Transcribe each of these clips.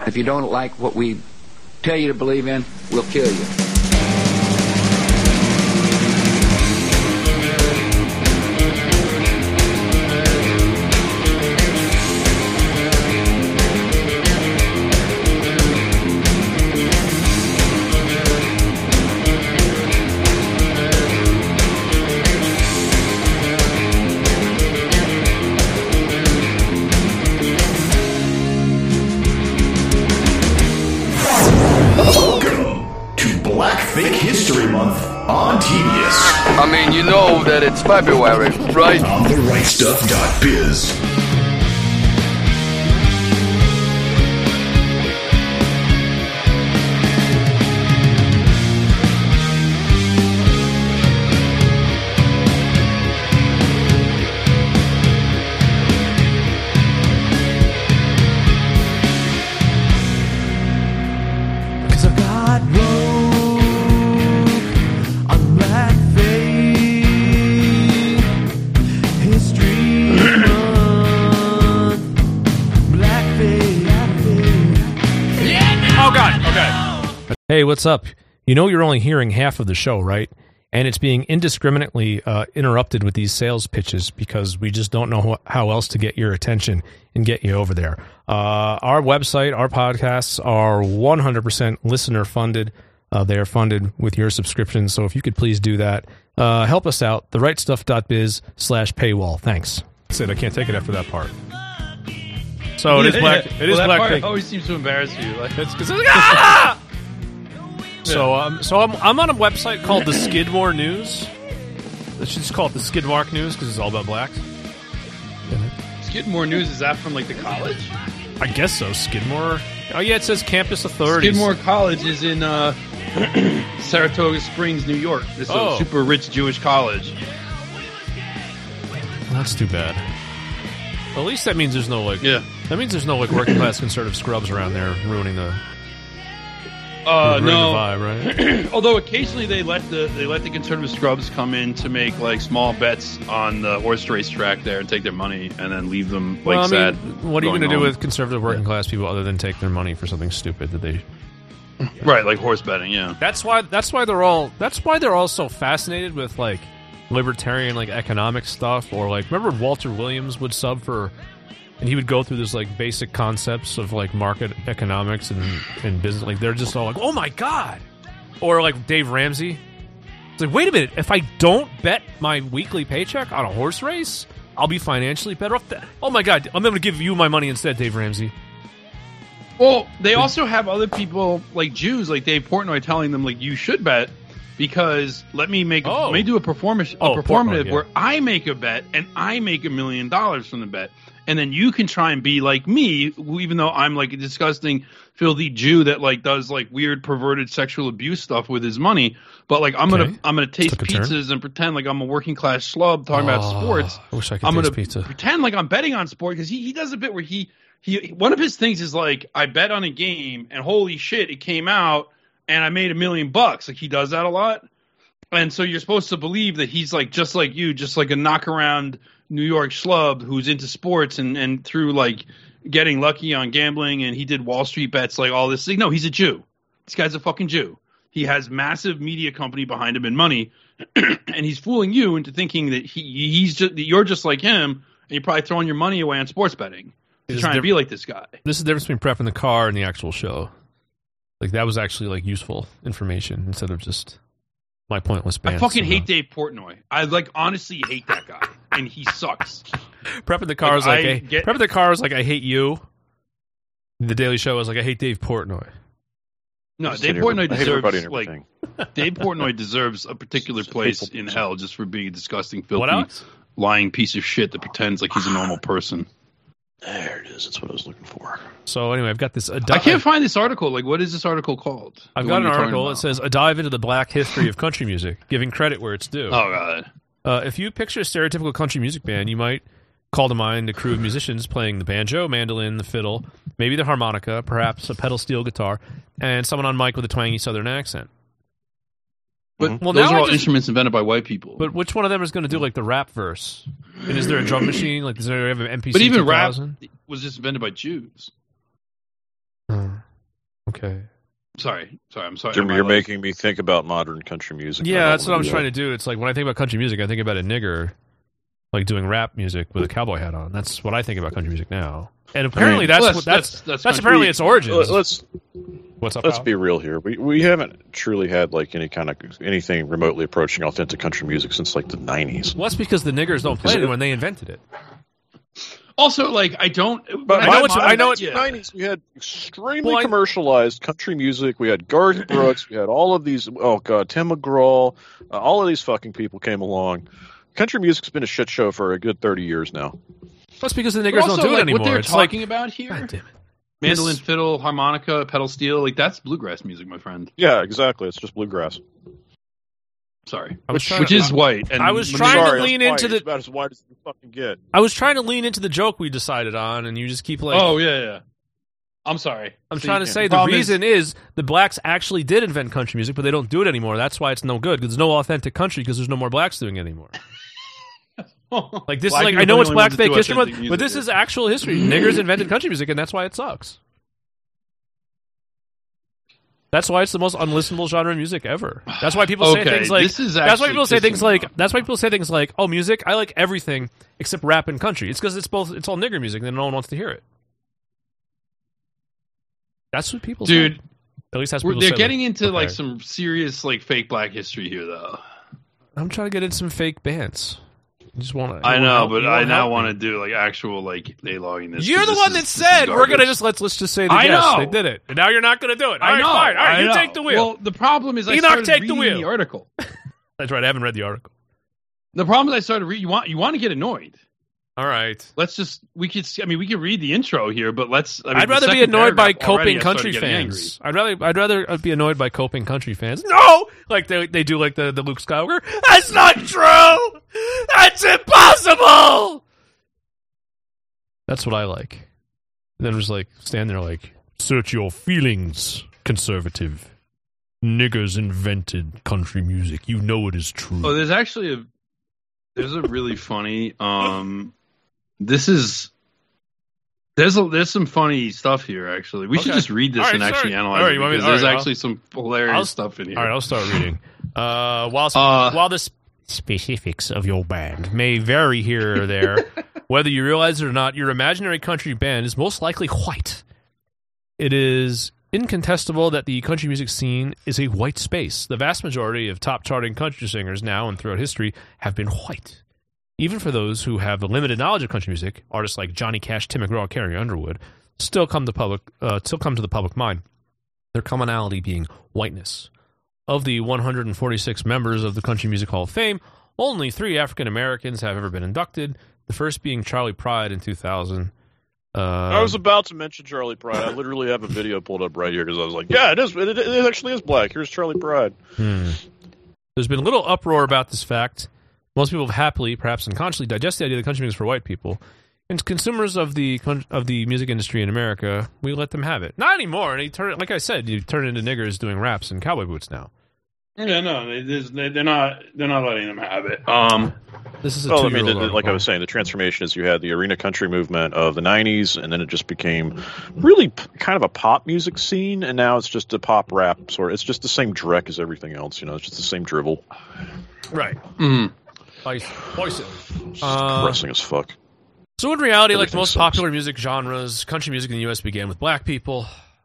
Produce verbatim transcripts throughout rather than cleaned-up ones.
If you don't like what we tell you to believe in, we'll kill you. I mean, you know that it's February, right? On the right stuff dot biz. Hey, what's up? You know you're only hearing half of the show, right? And it's being indiscriminately uh, interrupted with these sales pitches because we just don't know wh- how else to get your attention and get you over there. Uh, our website, our podcasts are one hundred percent listener funded. Uh, they are funded with your subscription. So if you could please do that, uh, help us out. the right stuff dot biz slash paywall. Thanks. That's it. I can't take it after that part. So yeah, it is black. Yeah. It well, is that black. Part Pig. always seems to embarrass you. Like it's because ah! So, um, so I'm I'm on a website called the Skidmore News. Let's just call it the Skidmark News because it's all about blacks. Skidmore News, is that from like the college? I guess so. Skidmore. Oh yeah, it says campus authorities. Skidmore College is in uh, Saratoga Springs, New York. This is Oh. a super rich Jewish college. That's too bad. Well, at least that means there's no like. Yeah. That means there's no like working class conservative scrubs around there ruining the. Uh, ruining no. The vibe, right? Although occasionally they let the they let the conservative scrubs come in to make like small bets on the horse race track there and take their money and then leave them like well, I sad. mean, what are you going going to do home. with conservative working class people other than take their money for something stupid that they? Right, like horse betting. Yeah. That's why. That's why they're all. That's why they're all so fascinated with like libertarian like economic stuff or like remember Walter Williams would sub for. And he would go through this like basic concepts of like market economics and, and business. Like they're just all like, "Oh my god!" Or like Dave Ramsey. It's like, wait a minute. If I don't bet my weekly paycheck on a horse race, I'll be financially better off. That oh my god! I'm going to give you my money instead, Dave Ramsey. Well, they also have other people like Jews, like Dave Portnoy, telling them like you should bet because let me make Oh. let me do a performance a Oh, performative Portnoy, yeah. where I make a bet and I make a million dollars from the bet. And then you can try and be like me, even though I'm like a disgusting, filthy Jew that like does like weird, perverted sexual abuse stuff with his money. But like I'm Okay. gonna I'm gonna taste Took a turn. pizzas and pretend like I'm a working class schlub talking about Oh, sports. I wish I could I'm taste gonna pizza. pretend like I'm betting on sport because he he does a bit where he he one of his things is like I bet on a game and holy shit it came out and I made a million bucks. Like he does that a lot. And so you're supposed to believe that he's like just like you, just like a knock around New York schlub who's into sports and, and through like getting lucky on gambling and he did Wall Street bets, like all this thing. No, he's a Jew. This guy's a fucking Jew. He has massive media company behind him and money, and he's fooling you into thinking that he he's just that you're just like him, and you're probably throwing your money away on sports betting to Is try there- and be like this guy. This is the difference between prepping the car and the actual show. Like that was actually like useful information instead of just my pointless I bants. fucking you know? hate Dave Portnoy. I like honestly hate that guy, and he sucks. Prepping the car Like, is like I I, get- prepping the car is like I hate you. The Daily Show is like I hate Dave Portnoy. No, Just Dave hate every- Portnoy I hate everybody deserves and like everything. Dave Portnoy deserves a particular Just place hateful in person. hell just for being a disgusting, What, filthy, Alex? lying piece of shit that pretends like he's a normal person. There it is. That's what I was looking for. So anyway, I've got this. A I can't find this article. Like, what is this article called? I've The got one an you're talking article that about. says a dive into the black history of country music, giving credit where it's due. Oh god. Uh, if you picture a stereotypical country music band, you might call to mind a crew of musicians playing the banjo, mandolin, the fiddle, maybe the harmonica, perhaps a pedal steel guitar, and someone on mic with a twangy southern accent. But Well, those now are I all just- instruments invented by white people. But which one of them is going to do like the rap verse? And is there a drum machine? Like, does there have an M P C But even rap two thousand? was just invented by Jews. Hmm. Okay. Sorry, sorry, I'm sorry. Jimmy, Am I you're like- making me think about modern country music. Yeah, that's what I was trying to do. It's like when I think about country music, I think about a nigger, like doing rap music with a cowboy hat on. That's what I think about country music now. And apparently, that's Well, what, that's- that's that's- that's, that's apparently country. its origins. Let's What's up? let's Al? be real here. We we haven't truly had like any kind of anything remotely approaching authentic country music since like the nineties. Well, that's because the niggers don't play Is it it- when they invented it. Also, like I don't. But I know it's- I know in it's- the nineties we had extremely Well, I- commercialized country music. We had Garth Brooks. We had all of these. Oh god, Tim McGraw. Uh, all of these fucking people came along. Country music's been a shit show for a good thirty years now. That's because the But niggers also, don't do it like, anymore. What they're It's like, talking about here, God damn it. mandolin, This- fiddle, harmonica, pedal steel, like that's bluegrass music, my friend. Yeah, exactly. It's just bluegrass. Sorry, I was which, trying which to- is white. And I was when trying they- to Sorry, lean that's into wide. It's the- about as wide as you fucking get. I was trying to lean into the joke we decided on, and you just keep like. Oh yeah, yeah. I'm sorry. I'm See, trying to yeah, say the problem reason is, the blacks actually did invent country music, but they don't do it anymore. That's why it's no good. Because there's no authentic country because there's no more blacks doing it anymore. Like this Black is like people I know are it's the only Black ones that Fake do History Month, authentic but this music. is actual history. Niggers invented country music, and that's why it sucks. That's why it's the most unlistenable genre of music ever. That's why people say Okay, things like. this is That's why actually people say things pissing me like. off. That's why people say things like, "Oh, music, I like everything except rap and country." It's because it's both. It's all nigger music, and then no one wants to hear it. That's what people Dude, say. At least that's We're- what people they're say. getting into Okay. like some serious like fake black history here, though. I'm trying to get in some fake bands. You just want to. I know, but I now want to do like actual like they logging this. You're 'cause the this one is- that this is said we're garbage. gonna just let's let's just say that I yes, know. they did it, and now you're not gonna do it. All I right, know. fine. All right, I you know. take the wheel. Well, the problem is I Enoch, started take the reading wheel. the article. That's right. I haven't read the article. The problem is I started reading. You want you want to get annoyed. All right. Let's just we could. I mean, we could read the intro here, but let's. I mean, I'd the rather be second annoyed by paragraph already coping I started country getting fans. I'd rather I'd rather be annoyed by coping country fans. No, like they they do like the the Luke Skywalker. That's not true. That's impossible. That's what I like. And then just like stand there like, search your feelings, conservative. Niggers invented country music. You know it is true. Oh, there's actually a there's a really funny um this is there's a, there's some funny stuff here actually. We should Okay. just read this All right, and actually sorry. analyze All right, it you want me- because all there's right, I'll- actually some hilarious I'll- stuff in here. All right, I'll start reading. Uh, while Uh, while the sp- specifics of your band may vary here or there, whether you realize it or not, your imaginary country band is most likely white. It is incontestable that the country music scene is a white space. The vast majority of top charting country singers now and throughout history have been white. Even for those who have a limited knowledge of country music, artists like Johnny Cash, Tim McGraw, Carrie Underwood still come to public, uh, still come to the public mind. Their commonality being whiteness. Of the one hundred forty-six members of the Country Music Hall of Fame, only three African Americans have ever been inducted. The first being Charlie Pride in two thousand. Uh, I was about to mention Charlie Pride. I literally have a video pulled up right here because I was like, yeah, it is. It, it actually is black. Here's Charlie Pride. Hmm. There's been a little uproar about this fact. Most people have happily, perhaps unconsciously, digested the idea that country music is for white people. And consumers of the con- of the music industry in America, we let them have it. Not anymore. And you turn, like I said, you turn into niggers doing raps and cowboy boots now. Yeah, no, they, they, they're not they're not letting them have it. Um, This is a Well, I mean, two-year-old the, the- like I article. was saying, the transformation is you had the arena country movement of the nineties, and then it just became really p- kind of a pop music scene, and now it's just a pop rap sort. It's just the same dreck as everything else. You know, it's just the same drivel. Right. mhm. Vice- voice it. It's Uh, depressing as fuck. So in reality, like Everything most sucks. popular music genres, country music in the U S began with black people.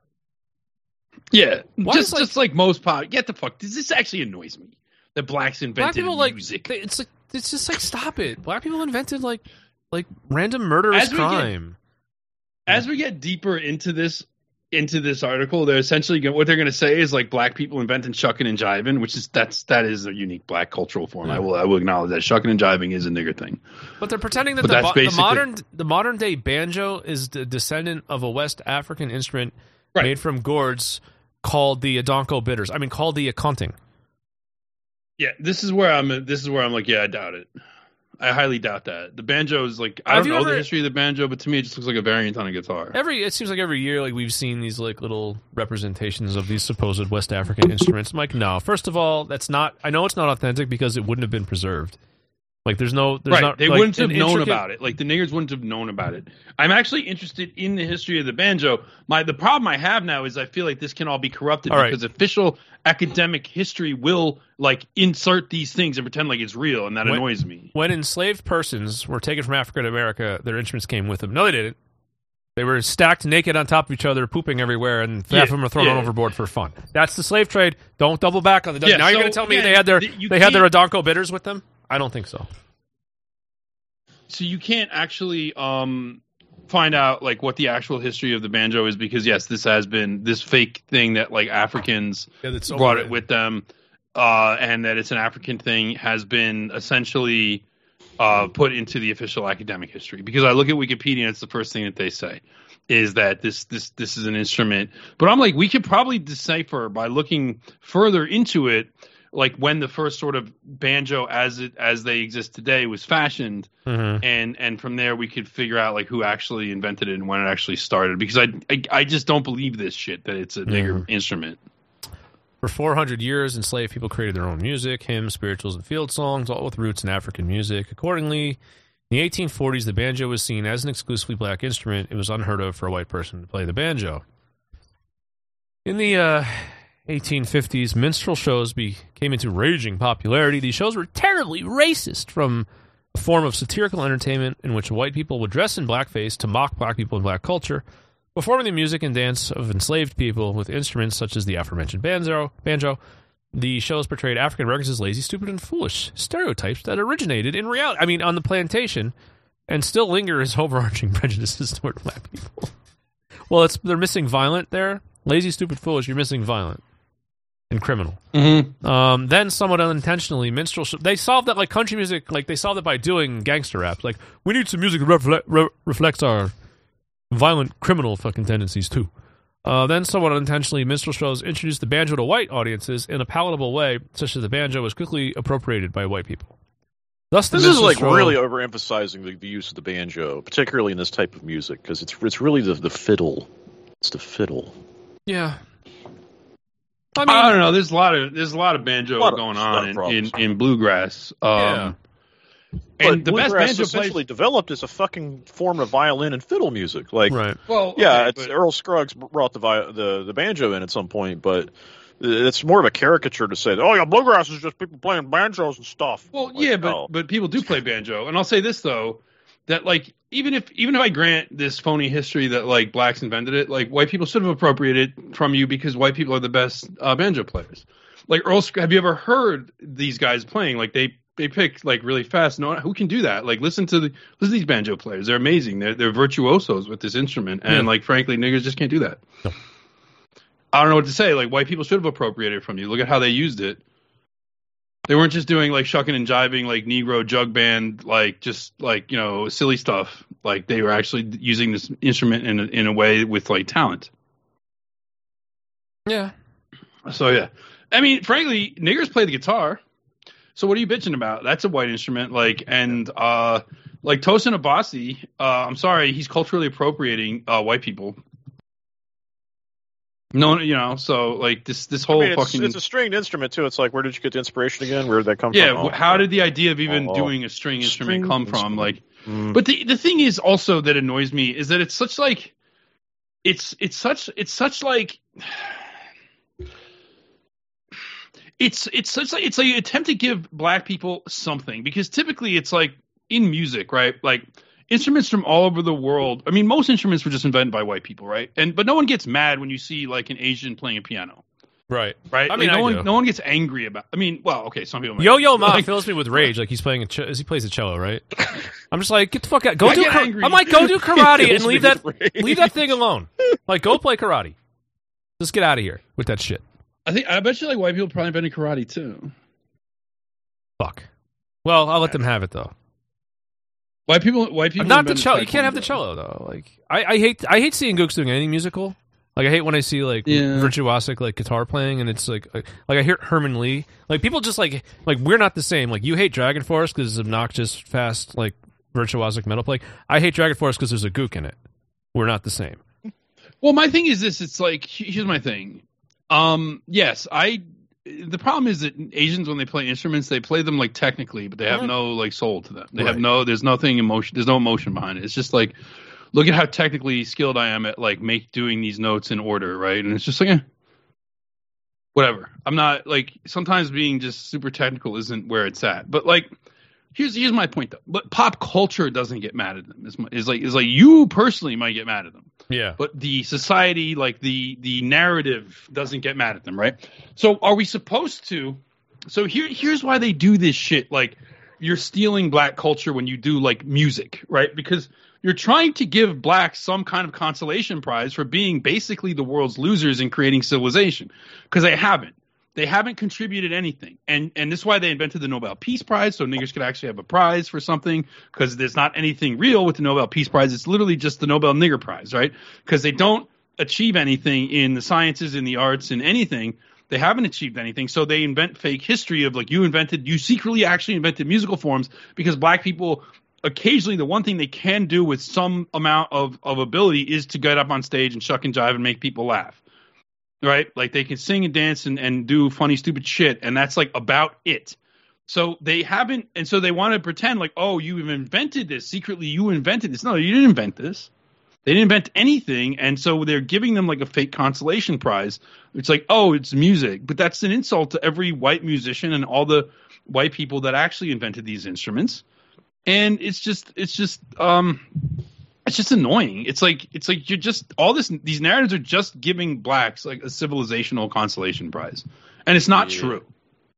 Yeah, Why just is, like- just like most pop. Get the fuck. This, this actually annoys me that blacks Black invented people like music. they- it's like it's just like stop it. Black people invented like like random murderous As we get- crime. As we get deeper into this into this article, they're essentially gonna, what they're going to say is like black people invented shucking and jiving, which is that's that is a unique black cultural form. I will I will acknowledge that shucking and jiving is a nigger thing. But they're pretending that But the, that's mo- the basically- modern the modern day banjo is the descendant of a West African instrument Right. made from gourds called the Adonko bitters. I mean, called the akonting. Yeah, this is where I'm. This is where I'm like, yeah, I doubt it. I highly doubt that. The banjo is like I Have don't you know ever- the history of the banjo, but to me it just looks like a variant on a guitar. Every it seems like every year, like we've seen these like little representations of these supposed West African instruments. I'm like, no. First of all, that's not. I know it's not authentic because it wouldn't have been preserved. Like, there's no, there's right. not. They like, wouldn't have an known intricate- about it. Like the niggers wouldn't have known about it. I'm actually interested in the history of the banjo. My the problem I have now is I feel like this can all be corrupted All right. because official academic history will like insert these things and pretend like it's real, and that When- annoys me. When enslaved persons were taken from Africa to America, their instruments came with them. No, they didn't. They were stacked naked on top of each other, pooping everywhere, and half Yeah, of them were thrown yeah. overboard for fun. That's the slave trade. Don't double back on the. Yeah, now you're so, going to tell me yeah, they had their th- you they had their can't- Adonko bitters with them? I don't think so. So you can't actually um, find out like what the actual history of the banjo is because yes, this has been this fake thing that like Africans Yeah, that's brought overrated. it with them, uh, and that it's an African thing has been essentially uh, put into the official academic history. Because I look at Wikipedia, and it's the first thing that they say is that this this this is an instrument. But I'm like, we could probably decipher by looking further into it, like when the first sort of banjo as it as they exist today was fashioned. Mhm. And and from there we could figure out like who actually invented it and when it actually started because I I, I just don't believe this shit that it's a nigger instrument. For four hundred years, enslaved people created their own music, hymns, spirituals, and field songs, all with roots in African music. Accordingly, in the eighteen forties, the banjo was seen as an exclusively black instrument. It was unheard of for a white person to play the banjo. In the uh, eighteen fifties, minstrel shows be, came into raging popularity. These shows were terribly racist, from a form of satirical entertainment in which white people would dress in blackface to mock black people and black culture, performing the music and dance of enslaved people with instruments such as the aforementioned banjo. banjo. The shows portrayed African Americans as lazy, stupid, and foolish, stereotypes that originated in reality. I mean, on the plantation, and still linger as overarching prejudices toward black people. Well, it's they're missing violent there. Lazy, stupid, foolish. You're missing violent and criminal. Mm-hmm. Um, then, somewhat unintentionally, minstrel. Sh- they solved that like country music. Like they solved it by doing gangster rap. Like we need some music that refle- re- reflects our violent criminal fucking tendencies too. Uh, then, somewhat unintentionally, minstrel shows introduced the banjo to white audiences in a palatable way, such that the banjo was quickly appropriated by white people. Thus, the This is minstrel like show- really overemphasizing the, the use of the banjo, particularly in this type of music, because it's it's really the the fiddle. It's the fiddle. Yeah. I I, mean, don't know. There's a lot of there's a lot of banjo A lot of going stuff on in, in, problems. in bluegrass. Um, Yeah. And But the best bluegrass banjo essentially players. developed as a fucking form of violin and fiddle music. Like, right. Well, yeah, okay, it's, but- Earl Scruggs brought the, vi- the the banjo in at some point, but it's more of a caricature to say, "Oh yeah, bluegrass is just people playing banjos and stuff." Well, Like, yeah, but no. but people do play banjo, and I'll say this though, that like even if even if I grant this phony history that like blacks invented it, like white people should have appropriated it from you because white people are the best uh, banjo players. Like Earl, Sc- have you ever heard these guys playing? Like they they pick like really fast. No, who can do that? Like listen to the listen to these banjo players. They're amazing. They're they're virtuosos with this instrument, and Yeah. like frankly, niggers just can't do that. No. I don't know what to say. Like white people should have appropriated it from you. Look at how they used it. They weren't just doing like shucking and jiving, like Negro jug band, like just like you know silly stuff. Like they were actually using this instrument in a, in a way with like talent. Yeah. So yeah, I mean, frankly, niggers play the guitar. So what are you bitching about? That's a white instrument. Like and uh, like Tosin Abasi. Uh, I'm sorry, he's culturally appropriating uh, white people. No, you know, so like this this I whole mean, it's, fucking it's a stringed instrument too. It's like, where did you get the inspiration again? Where did that come yeah. from? wh- how did the idea of even Oh. doing a string instrument String come from? instrument. Like, Mm. but the the thing is also that annoys me is that it's such like, it's it's such it's such like. It's it's such like it's like an attempt to give black people something because typically it's like in music, right? Like instruments from all over the world. I mean, most instruments were just invented by white people, right? And but no one gets mad when you see like an Asian playing a piano, Right. right? I mean, Like, no I one do. no one gets angry about. I mean, well, okay, some people. Might Yo Yo Ma like, fills me with rage. Like he's playing a, ch- as he plays a cello, right? I'm just like, get the fuck out. Go I do. get Kar- angry. I'm like, go do karate Fills and me leave that with rage. leave that thing alone. Like, go play karate. Just get out of here with that shit. I think I bet you like white people probably invented karate too. Fuck. Well, I'll let them have it though. White people, white people. Not the invented cello. You can't have the taekwondo. cello though. Like, I, I hate I hate seeing Gooks doing any musical. Like, I hate when I see like Yeah. virtuosic like guitar playing, and it's like like, like I hear Herman Lee. Like people just like like we're not the same. Like you hate Dragon Force because it's obnoxious, fast, like virtuosic metal playing. I hate Dragon Force because there's a Gook in it. We're not the same. Well, my thing is this: it's like he- here's my thing. Um, yes, I the problem is that Asians, when they play instruments, they play them like technically, but they have Mhm. no like soul to them. They Right. have no, there's nothing emotion, there's no emotion behind it. It's just like, look at how technically skilled I am at like make doing these notes in order, right? And it's just like, eh, whatever. I'm not like sometimes being just super technical isn't where it's at. But like, here's here's my point though. But pop culture doesn't get mad at them. Is is like is like you personally might get mad at them. Yeah. But the society, like the the narrative, doesn't get mad at them, right? So are we supposed to? So here here's why they do this shit. Like you're stealing black culture when you do like music, right? Because you're trying to give blacks some kind of consolation prize for being basically the world's losers in creating civilization, because they haven't. They haven't contributed anything. And and this is why they invented the Nobel Peace Prize, so niggers could actually have a prize for something, because there's not anything real with the Nobel Peace Prize. It's literally just the Nobel Nigger Prize, right? Because they don't achieve anything in the sciences, in the arts, in anything. They haven't achieved anything, so they invent fake history of like you invented, you secretly actually invented musical forms, because black people occasionally, the one thing they can do with some amount of, of ability is to get up on stage and shuck and jive and make people laugh. Right? Like they can sing and dance and, and do funny, stupid shit. And that's like about it. So they haven't. And so they want to pretend like, oh, you've invented this. Secretly, you invented this. No, you didn't invent this. They didn't invent anything. And so they're giving them like a fake consolation prize. It's like, oh, it's music. But that's an insult to every white musician and all the white people that actually invented these instruments. And it's just, it's just, um, it's just annoying. It's like, it's like you're just, all this, these narratives are just giving blacks like a civilizational consolation prize. And it's not Yeah. true.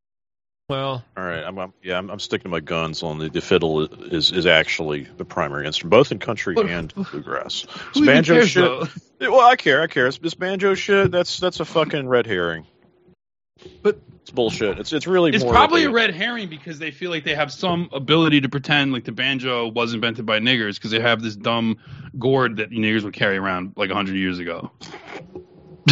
Well, All right, I'm, I'm yeah, I'm, I'm sticking to my guns on the, the fiddle is is actually the primary instrument, both in country But- and bluegrass. This Who even banjo cares, shit. though? Well, I care, I care. It's, this banjo shit. That's that's a fucking red herring. But It's bullshit. It's it's really it's more probably like a red herring because they feel like they have some ability to pretend like the banjo was invented by niggers because they have this dumb gourd that niggers would carry around like a hundred years ago. Did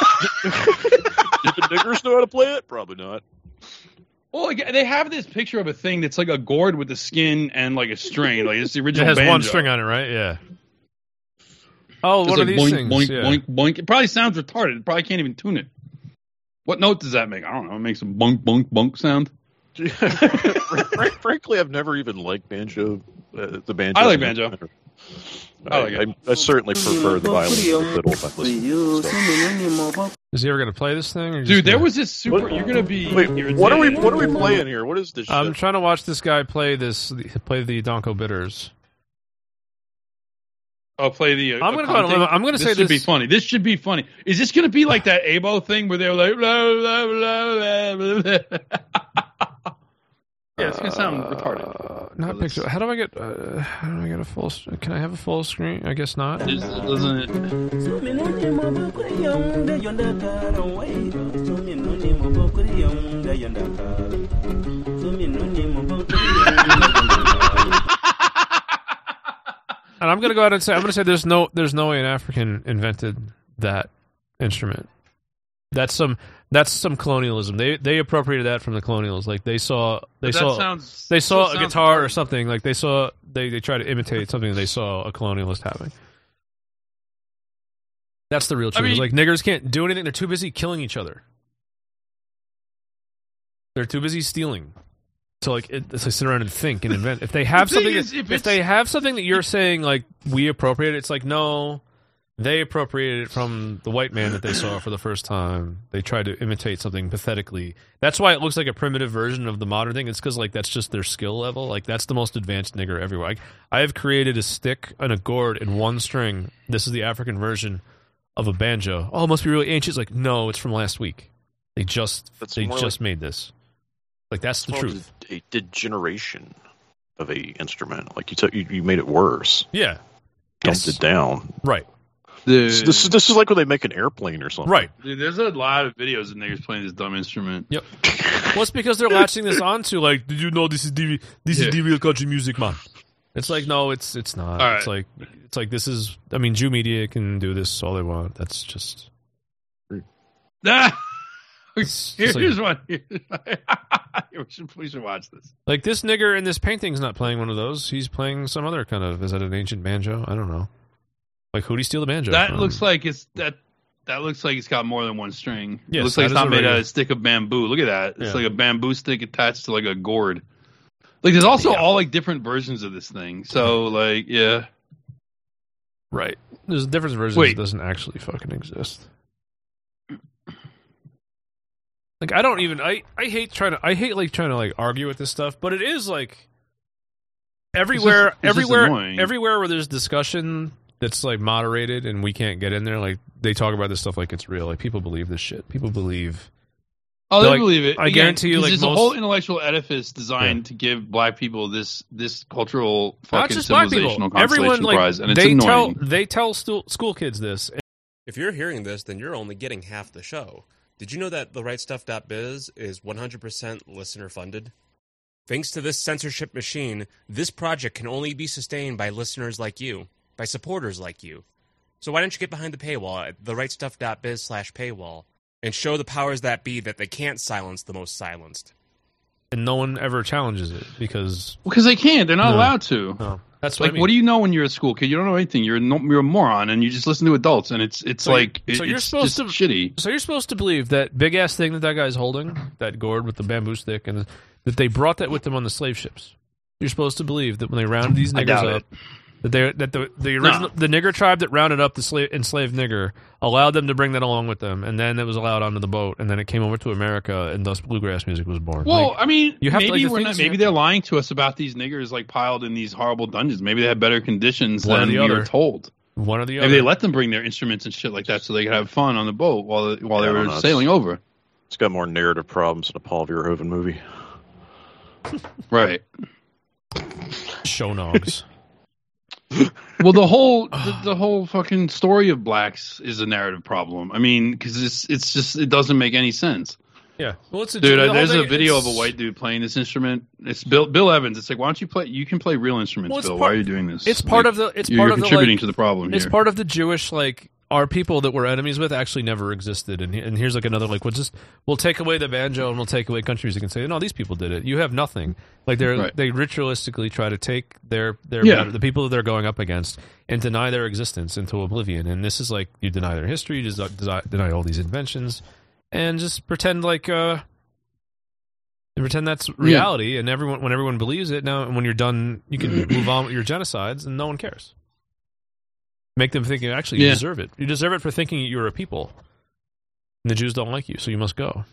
the niggers know how to play it? Probably not. Well, like, they have this picture of a thing that's like a gourd with a skin and like a string. Like it's the it original has banjo. one string on it, right? Yeah. Oh, It's one like of these boink, things. boink, yeah. boink, boink. It probably sounds retarded. It probably can't even tune it. What note does that make? I don't know. It makes a bunk, bunk, bunk sound. Frank- Frankly, I've never even liked banjo. Uh, the banjo. I like banjo. I, I like it. I, I certainly prefer the violin to the fiddle. If I listen to stuff. Is he ever going to play this thing? Or just Dude, there gonna- was this super. You're gonna be. Wait, irritated. what are we? What are we playing here? What is this? I'm shit? trying to watch this guy play this. Play the Donko Bitters. I'll play the. Uh, I'm gonna go on a accounting. limb. I'm gonna this say should this- be funny. This should be funny. Is this gonna be like that A B O thing where they're like, blah, blah, blah, blah, blah, blah. Yeah, it's gonna sound retarded. Uh, not Let's- picture. How do I get? Uh, how do I get a full? s- Can I have a full screen? I guess not. Is- Doesn't it? And I'm gonna go ahead and say I'm gonna say there's no there's no way an African invented that instrument. That's some that's some colonialism. They they appropriated that from the colonials. Like they saw they But that saw sounds- they saw still a sounds guitar or retarded. something. Like they saw they they try to imitate something they saw a colonialist having. That's the real truth. It's mean- like niggers can't do anything. They're too busy killing each other. They're too busy stealing. So like, it, to sit around and think and invent. If they have The thing something, is, that, if if, it's- they have something that you're saying like we appropriate, it's like no, they appropriated it from the white man that they saw for the first time. They tried to imitate something pathetically. That's why it looks like a primitive version of the modern thing. It's because like that's just their skill level. Like that's the most advanced nigger everywhere. Like, I have created a stick and a gourd in one string. This is the African version of a banjo. Oh, it must be really ancient. It's like no, it's from last week. They just That's they more just made this. Like that's the Well, truth. A degeneration of a instrument. Like you, took, you, you made it worse. Yeah. Dumped Yes. it down. Right. This, this is this is like when they make an airplane or something. Right. Dude, there's a lot of videos of niggers playing this dumb instrument. Yep. Well, it's because they're latching this onto like, did you know this is the this Yeah. is the real country music, man? It's like no, it's it's not. All It's right. like it's like this is. I mean, Jew media can do this all they want. That's just. Ah! It's Here's just one. like, we, should, we should watch this. like this nigger in this painting's not playing one of those. He's playing some other kind of. Is that an ancient banjo? I don't know. Like who'd he steal the banjo That from? looks like it's that. That looks like it's got more than one string. Yes, it looks like that it's is not a made out regular- of a stick of bamboo. Look at that. It's Yeah. like a bamboo stick attached to like a gourd. Like there's also Yeah. all like different versions of this thing. So like yeah. Right. There's different versions Wait. that doesn't actually fucking exist. Like I don't even I, I hate trying to I hate like trying to like argue with this stuff, but it is like everywhere It's just- it's just everywhere annoying. everywhere where there's discussion that's like moderated and we can't get in there, like they talk about this stuff like it's real. Like people believe this shit. People believe Oh, they Like, believe it. I guarantee you, 'cause like, there's most- a whole intellectual edifice designed Yeah. to give black people this this cultural not fucking just black civilizational people. consolation Everyone like prize, and it's they tell annoying. they tell stu- school kids this. If you're hearing this, then you're only getting half the show. Did you know that the right stuff dot biz is one hundred percent listener funded? Thanks to this censorship machine, this project can only be sustained by listeners like you, by supporters like you. So why don't you get behind the paywall at the right stuff dot biz slash paywall and show the powers that be that they can't silence the most silenced. And no one ever challenges it because Because they can't. They're not No. allowed to. no, that's what Like, I mean. what do you know when you're a school kid? You don't know anything. You're a, no, you're a moron, and you just listen to adults, and it's it's So you- like it- so you're it's supposed just to- shitty. So you're supposed to believe that big ass thing that that guy's holding, that gourd with the bamboo stick, and that they brought that with them on the slave ships. You're supposed to believe that when they rounded these I niggers doubt up, it. that they that the the original No. the nigger tribe that rounded up the slave enslaved nigger allowed them to bring that along with them, and then it was allowed onto the boat, and then it came over to America, and thus bluegrass music was born. Well, Like, I mean, you have to, maybe like, the we're things not. you Maybe have they're lying to us about these niggers like piled in these horrible dungeons. Maybe they have better conditions One or than the we other. were told. one or the Maybe other. they let them bring their instruments and shit like that so they could have fun on the boat while while Yeah, I they don't were know. sailing over. It's got more narrative problems than a Paul Verhoeven movie. Right. show nogs. Well, the whole the, the whole fucking story of blacks is a narrative problem. I mean, because it's it's just it doesn't make any sense. Yeah, well, it's a, Dude, the uh, whole there's a thing- video of a it's- white dude playing this instrument. It's Bill Bill Evans. It's like, why don't you play? You can play real instruments, Well, it's Bill. part- why are you doing this? It's part Like, of the. It's you're, part you're of the. contributing like, to the problem It's here. part of the Jewish, like, our people that we're enemies with actually never existed. And, and here's like another, like, we'll just, we'll take away the banjo and we'll take away country music and say, no, these people did it. You have nothing. Like, they're, Right. they ritualistically try to take their, their, Yeah. the people that they're going up against and deny their existence into oblivion. And this is like, you deny their history, you just deny, deny all these inventions and just pretend like, uh, and pretend that's reality. And everyone, when everyone believes it now, and when you're done, you can move on with your genocides and no one cares. Make them think you actually you Yeah. deserve it. You deserve it for thinking you're a people. And the Jews don't like you, so you must go.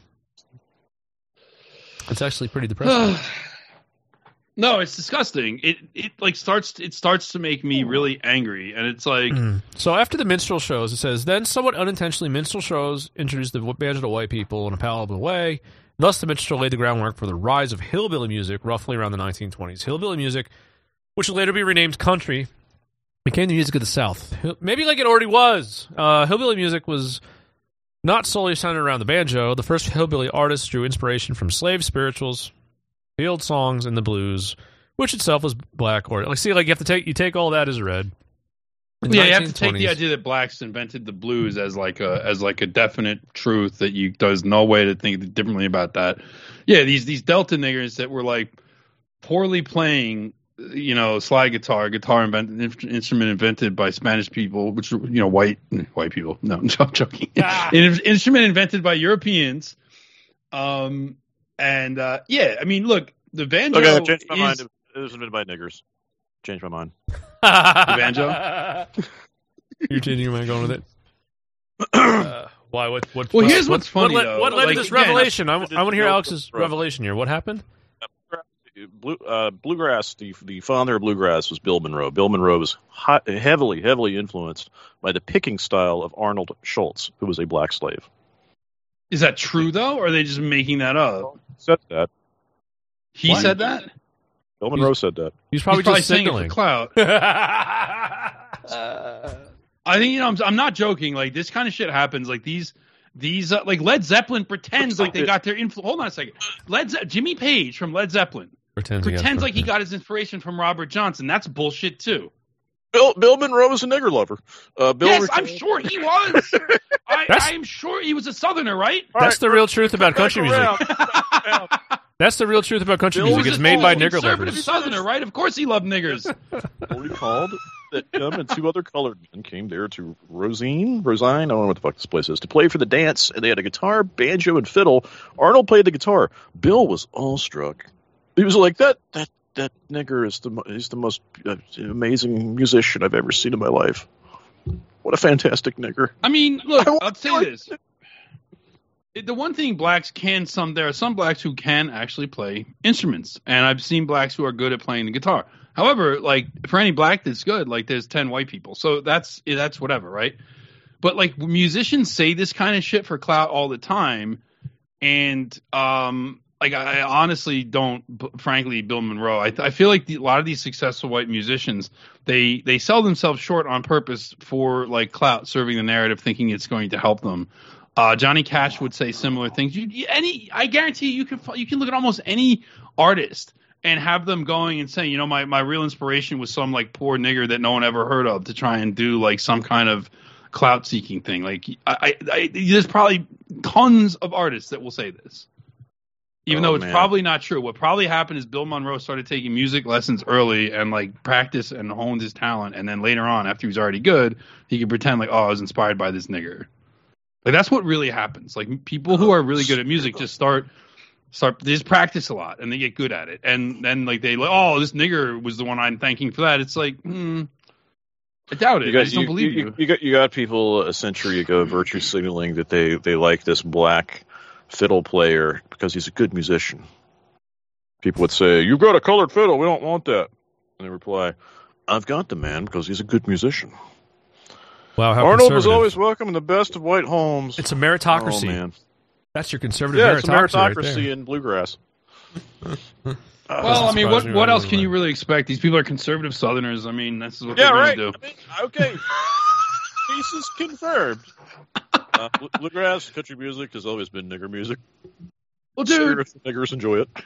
It's actually pretty depressing. No, it's disgusting. It it like starts it starts to make me really angry, and it's like So after the minstrel shows, it says, then somewhat unintentionally, minstrel shows introduced the banjo to white people in a palatable way. Thus, the minstrel laid the groundwork for the rise of hillbilly music roughly around the nineteen twenties. Hillbilly music, which would later be renamed country, became the music of the South. Hill- Maybe like it already was. Uh, hillbilly music was not solely centered around the banjo. The first hillbilly artists drew inspiration from slave spirituals, field songs, and the blues, which itself was black or like. See, like you have to take you take all that as read. In yeah, you have to take the nineteen twenties idea that blacks invented the blues as like a as like a definite truth that you there's no way to think differently about that. Yeah, these these Delta niggers that were like poorly playing, you know, slide guitar, guitar invent, instrument invented by Spanish people, which you know, white white people. No, I'm joking. Ah. An instrument invented by Europeans. Um, and uh, yeah, I mean, look, the banjo Okay, I changed my is mind. It was invented by niggers. Changed my mind. the banjo. You're changing your mind going with it? Uh, why? What? What? Well, what- here's what's what funny, led, though. What led Like, to this again, revelation? I, I want to hear no- Alex's revelation here. What happened? Blue, uh, bluegrass, the the founder of bluegrass was Bill Monroe. Bill Monroe was hot, heavily, heavily influenced by the picking style of Arnold Schultz, who was a black slave. Is that true though, or are they just making that up? Said that. He What? said that. Bill Monroe said that. He's probably He's probably just saying it for signaling. clout. I think you know. I'm, I'm not joking. Like this kind of shit happens. Like these, these uh, like Led Zeppelin pretends like they got their influence. Hold on a second. Led Ze- Jimmy Page from Led Zeppelin Pretends, he got pretends like he fucking- got his inspiration from Robert Johnson. That's bullshit too. Bill Bill Monroe was a nigger lover. Uh, Bill yes, Rick- I'm sure he was. I, That's- I'm sure he was a Southerner, right? That's the real truth about Back country music. around. That's the real truth about country Bill music. was It's a made by Oh, nigger conservative lovers. Southerner, right? Of course he loved niggers. What he called that him and two other colored men came there to Rosine, Rosine, I don't know what the fuck this place is, to play for the dance, and they had a guitar, banjo, and fiddle. Arnold played the guitar. Bill was awestruck. He was like, that that that nigger is the he's the most uh, amazing musician I've ever seen in my life. What a fantastic nigger. I mean, look, I I'll say this. The one thing blacks can, some there are some blacks who can actually play instruments, and I've seen blacks who are good at playing the guitar. However, like for any black that's good, like there's ten white people, so that's that's whatever, right? But like musicians say this kind of shit for clout all the time, and um, like I honestly don't. Frankly, Bill Monroe, I, I feel like the, a lot of these successful white musicians they they sell themselves short on purpose for like clout, serving the narrative, thinking it's going to help them. Uh, Johnny Cash would say similar things. You, you, any, I guarantee you can you can look at almost any artist and have them going and saying, you know, my, my real inspiration was some like poor nigger that no one ever heard of to try and do like some kind of clout seeking thing. Like I, I, I there's probably tons of artists that will say this, even oh, though it's man. probably not true. What probably happened is Bill Monroe started taking music lessons early and like practice and honed his talent, and then later on, after he was already good, he could pretend like, oh, I was inspired by this nigger. Like that's what really happens. Like people who are really good at music just start, start they just practice a lot and they get good at it, and then like they like, oh, this nigger was the one I'm thanking for that. It's like, hmm, I doubt it. You got, I just don't you, believe you, you. you got you got people a century ago virtue signaling that they, they like this black fiddle player because he's a good musician. People would say, "You've got a colored fiddle. We don't want that." And they reply, "I've got the man because he's a good musician." Wow, how Arnold was conservative. always welcome in the best of white homes. It's a meritocracy. Oh, man. That's your conservative Yeah, it's a meritocracy, right meritocracy there. in bluegrass. Well, I mean, surprise what me what right else away. can you really expect? These people are conservative Southerners. I mean, this is what Yeah, they're right. going to do. I mean, okay. Thesis confirmed. Uh, bl- bluegrass country music has always been nigger music. Well, dude, Seriously, niggers enjoy it.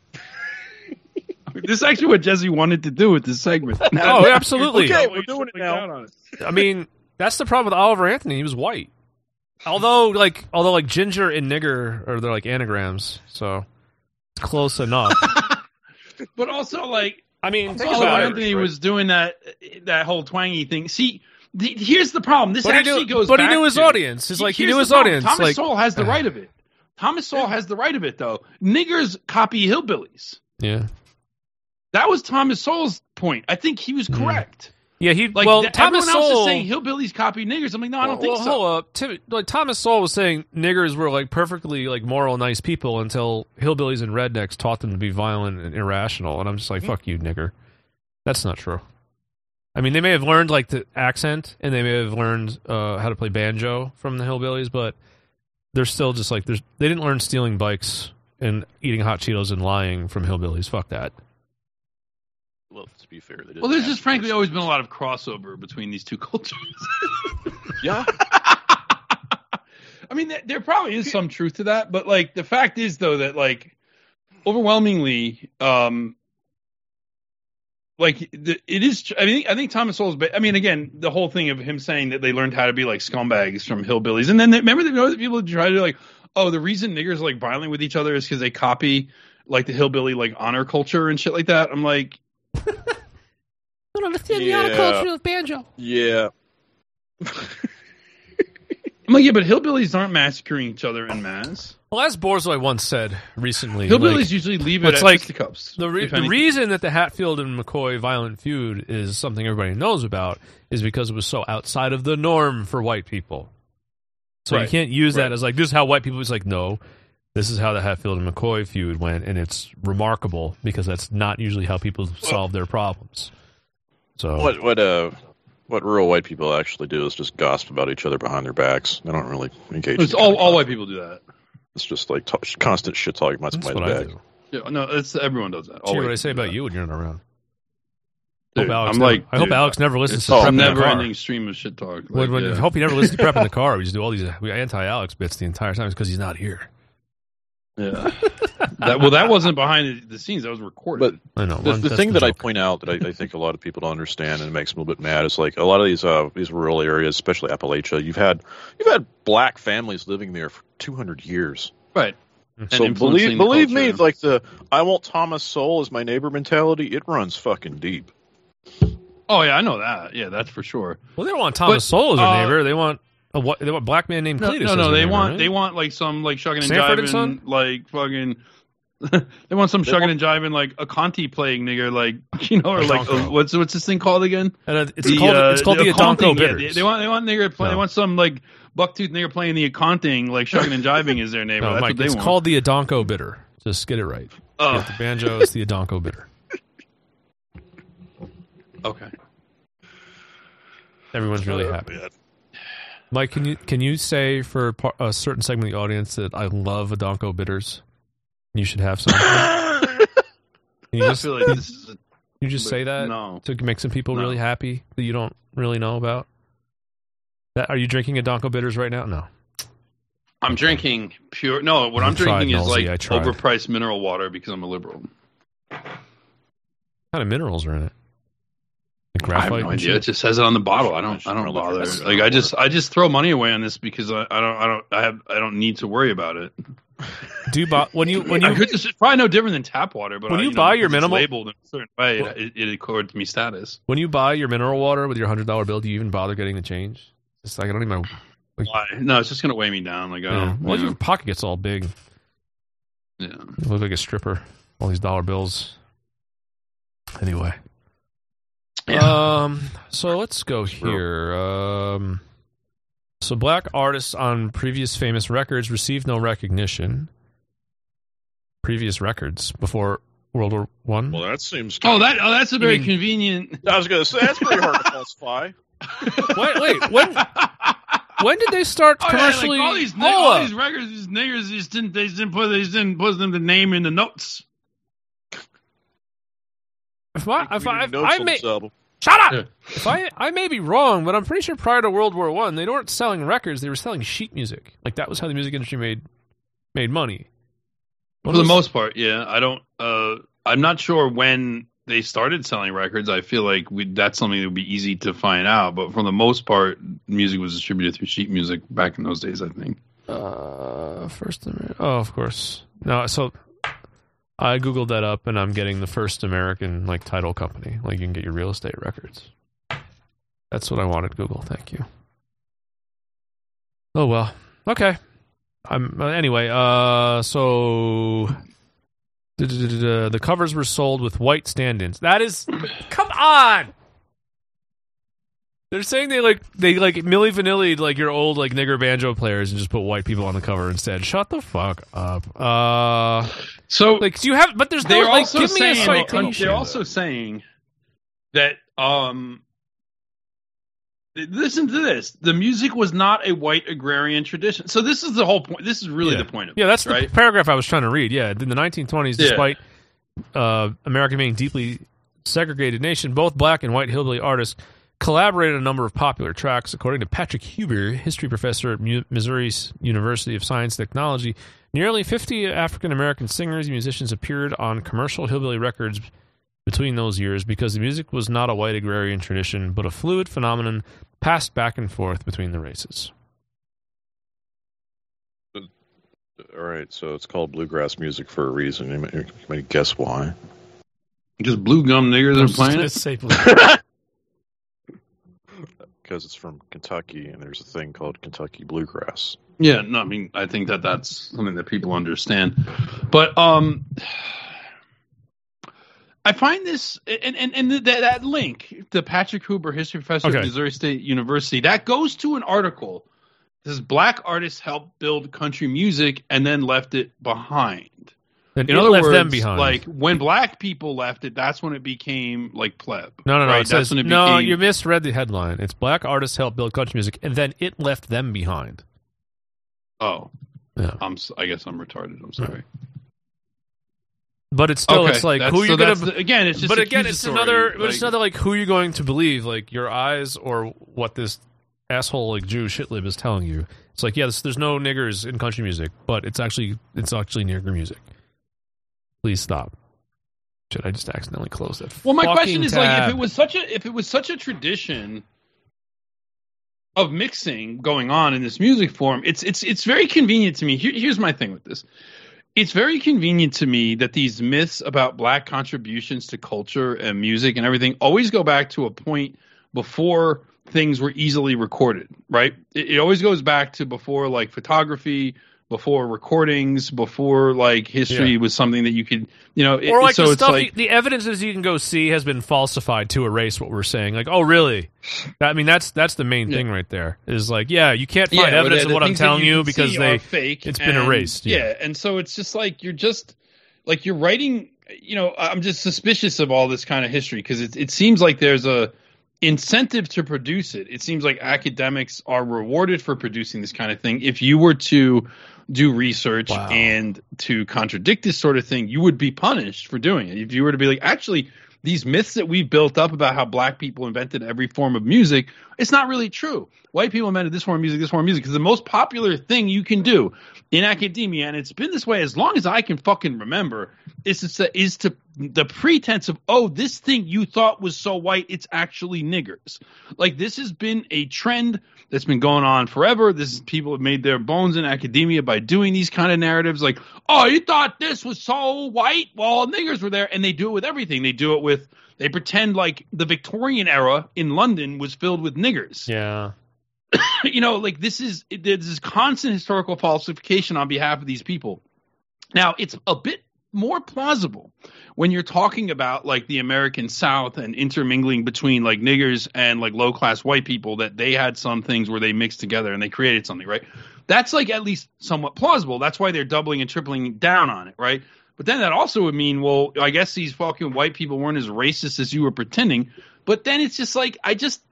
this is actually what Jesse wanted to do with this segment. Oh, absolutely. Okay, Now we're we doing it should now. click down on it. I mean, that's the problem with Oliver Anthony. He was white. Although, like, although like ginger and nigger are they're like anagrams, so it's close enough. But also, like, I mean, think Oliver about it. Anthony was doing that that whole twangy thing. See, the, here's the problem. This But he actually knew- goes. but he back knew his to- audience. It's like he here's knew the his problem. audience, Thomas like- Sowell has the right of it. Thomas Sowell has the right of it, though. Niggers copy hillbillies. Yeah, That was Thomas Sowell's point. I think he was Mm-hmm. correct. yeah. He Like well, th- Thomas everyone else Sowell is saying hillbillies copy niggers. I'm like, no, I don't well, think so. hold up. Tim, like Thomas Sowell was saying, niggers were like perfectly like moral, nice people until hillbillies and rednecks taught them to be violent and irrational. And I'm just like, fuck you, nigger. That's not true. I mean, they may have learned like the accent and they may have learned uh, how to play banjo from the hillbillies, but they're still just like there's. They didn't learn stealing bikes and eating hot Cheetos and lying from hillbillies. Fuck that. Well, to be fair, they didn't Well, there's have just to frankly do always been a lot of crossover between these two cultures. Yeah. I mean, there, there probably is some truth to that, but like the fact is though that like overwhelmingly, um, like the, it is. I mean, I think Thomas Sowell's. I mean, again, the whole thing of him saying that they learned how to be like scumbags from hillbillies, and then they, remember the other people who try to like, oh, the reason niggers are like violent with each other is because they copy like the hillbilly like honor culture and shit like that. I'm like, I don't understand the honor culture of banjo. Yeah. I'm like, yeah, but hillbillies aren't massacring each other en masse. Well, as Borzoi once said recently, Hillbillies like, usually leave it it's at like fisticuffs. the re- if the anything. reason that the Hatfield and McCoy violent feud is something everybody knows about is because it was so outside of the norm for white people. So you Right. can't use Right. that as like this is how white people. It's like no, this is how the Hatfield and McCoy feud went, and it's remarkable because that's not usually how people solve their problems. So What what uh what rural white people actually do is just gossip about each other behind their backs. They don't really engage. It's in all kind of all white gossip. people do that. It's just like t- constant shit talking about that's somebody's what I back. do. Yeah, no, it's everyone does that. All See white what I say people do about that. you when you're not around. Dude, hope Alex I'm never, like, I hope dude, Alex never listens It's to a prep in the car. never-ending stream of shit talk. When, Like, when, yeah. hope he never listens to prep in the car. We just do all these we anti-Alex bits the entire time because he's not here. Yeah. that, well, that wasn't behind the, the scenes. That was recorded. I know. The, well, the that's thing that I joke. point out that I, I think a lot of people don't understand and it makes them a little bit mad is like a lot of these uh, these rural areas, especially Appalachia, you've had you've had black families living there for two hundred years. right. So influencing believe the believe me, culture. like the I want Thomas Sowell as my neighbor mentality, it runs fucking deep. Oh, Oh yeah, I know that. Yeah, that's for sure. Well, they don't want Thomas But, Sowell as their uh, neighbor. They want a what? They want a black man named No, Cletus. no, as no their they neighbor, want right? they want like some like shucking and Sanford and jiving, Son? like fucking. They want some They shucking want- and jiving like a Conti playing nigga, like you know, or like Adonko. uh, what's what's this thing called again? And uh, it's The, called uh, it's called the, accounting, Adonko yeah, Bitters. they, they want they want nigga play, No. they want some like bucktooth nigga playing the accounting, like shucking and jiving is their neighbor. no, That's Mike, what they it's want. called the Adonko Bitter. Just get it right. Oh, Get the banjo. It's the Adonko Bitter. okay. Everyone's really Oh, happy. man. Mike, can you can you say for par- a certain segment of the audience that I love Adonko Bitters? You should have some. Can you I just, feel like this is a, you just say that no. to make some people No. really happy that you don't really know about? That, are you drinking Adonko Bitters right now? No. I'm drinking pure. No, what I I'm tried, drinking is Nosy, I like tried. overpriced mineral water because I'm a liberal. What kind of minerals are in it? Like I have graphite no and idea. shit? It just says it on the bottle. I don't. It's I don't really bother. impressive. Like I just. I just throw money away on this because I, I don't. I don't. I have. I don't need to worry about it. Do you buy when you when I you could just, it's probably no different than tap water. But When I, you know, buy your because it's minimal- labeled in a certain way, it, it accords me status. when you buy your mineral water with your hundred dollar bill, do you even bother getting the change? It's like I don't even. Why? No, it's just gonna weigh me down. Like I Yeah. don't. Well, you your know, pocket gets all big. yeah. You look like a stripper. All these dollar bills. Anyway. Yeah. Um. So let's go here. Um. So black artists on previous famous records received no recognition. Previous records before World War One. Well, that seems. Oh, that. Oh, that's a very mean- convenient. I was going to say that's pretty hard to falsify. Wait, wait. When when did they start Oh, yeah, commercially? like all these, Hold all up. these records, these niggers just didn't. They just didn't put. They just didn't put them the name in the notes. If I, if I, if Notes I on may, this album. shut up. Yeah. If I, I may be wrong, but I'm pretty sure prior to World War One, they weren't selling records; they were selling sheet music. Like that was how the music industry made made money. For What the was- most part, yeah. I don't. Uh, I'm not sure when they started selling records. I feel like we, that's something that would be easy to find out. But for the most part, music was distributed through sheet music back in those days. I think. Uh, first, Amer- oh, of course. No, so I googled that up, and I'm getting the first American like title company. Like you can get your real estate records. That's what I wanted. Google, thank you. Oh well, okay. I'm uh, anyway. Uh, so da-da-da-da-da, the covers were sold with white stand-ins. That is, come on. They're saying they like they like Milli Vanilli like your old like nigger banjo players and just put white people on the cover instead. Shut the fuck up. Uh, So like do you have? But there's no they're like. also Give me a saying citation. they're also saying that um listen to this, the music was not a white agrarian tradition. So this is the whole point. This is really yeah. the point of Yeah, it, that's right? the paragraph I was trying to read. Yeah, in the nineteen twenties, Yeah. despite uh, America being a deeply segregated nation, both black and white hillbilly artists collaborated on a number of popular tracks. According to Patrick Huber, history professor at Mu- Missouri University of Science and Technology, nearly fifty African American singers and musicians appeared on commercial hillbilly records between those years because the music was not a white agrarian tradition, but a fluid phenomenon passed back and forth between the races. All right, so it's called bluegrass music for a reason. You may, you may guess why. Just blue gum niggers are playing it. Say Because it's from Kentucky, and there's a thing called Kentucky bluegrass. Yeah, no, I mean, I think that that's something that people understand. But um, I find this, and and, and that, that link, the Patrick Huber, history professor Okay. at Missouri State University, that goes to an article. This black artists helped build country music and then left it behind. And In it other left words, them behind. like when black people left it, that's when it became like pleb. No, no, no. right? It says, That's when it no, became- you misread the headline. It's black artists helped build country music, and then it left them behind. Oh, Yeah. I'm. s- I guess I'm retarded. I'm sorry. But it's still, Okay, it's like, that's- who so you're going that's to... the- again, it's just But again, it's accusatory, another, but it's like- another, like, who you're going to believe, like, your eyes or what this asshole, like, Jew shitlib is telling you. It's like, yeah, this, there's no niggers in country music, but it's actually, it's actually nigger music. Please stop. Should I just accidentally close that? Well, my fucking question is like, tab? if it was such a if it was such a tradition of mixing going on in this music form, it's it's it's very convenient to me. Here, here's my thing with this: it's very convenient to me that these myths about black contributions to culture and music and everything always go back to a point before things were easily recorded, right? It, it always goes back to before like photography, before recordings, before like history Yeah. was something that you could, you know, it, Or like so the it's stuff, like, you- the evidences you can go see has been falsified to erase what we're saying. Like, oh, really? I mean, that's that's the main Yeah. thing right there. Is like, yeah, you can't find yeah, evidence the- of the what I'm things that telling you can because see they are fake. it's been and- erased, yeah. Yeah, and so it's just like you're just like you're writing. You know, I'm just suspicious of all this kind of history because it it seems like there's a incentive to produce it. It seems like academics are rewarded for producing this kind of thing. If you were to do research Wow. and to contradict this sort of thing, you would be punished for doing it. If you were to be like, actually, these myths that we've built up about how black people invented every form of music, it's not really true. White people invented this form of music, this form of music, because the most popular thing you can do in academia, and it's been this way as long as I can fucking remember, is to, is to the pretense of, oh, this thing you thought was so white, it's actually niggers. Like, this has been a trend that's been going on forever. This is, people have made their bones in academia by doing these kind of narratives like, oh, you thought this was so white? Well, niggers were there. And they do it with everything. They do it with, they pretend like the Victorian era in London was filled with niggers. Yeah. You know, like this is, there's this constant historical falsification on behalf of these people. Now, it's a bit more plausible when you're talking about like the American South and intermingling between like niggers and like low class white people, that they had some things where they mixed together and they created something, right? That's like at least somewhat plausible. That's why they're doubling and tripling down on it, right? But then that also would mean, well, I guess these fucking white people weren't as racist as you were pretending. But then it's just like, I just,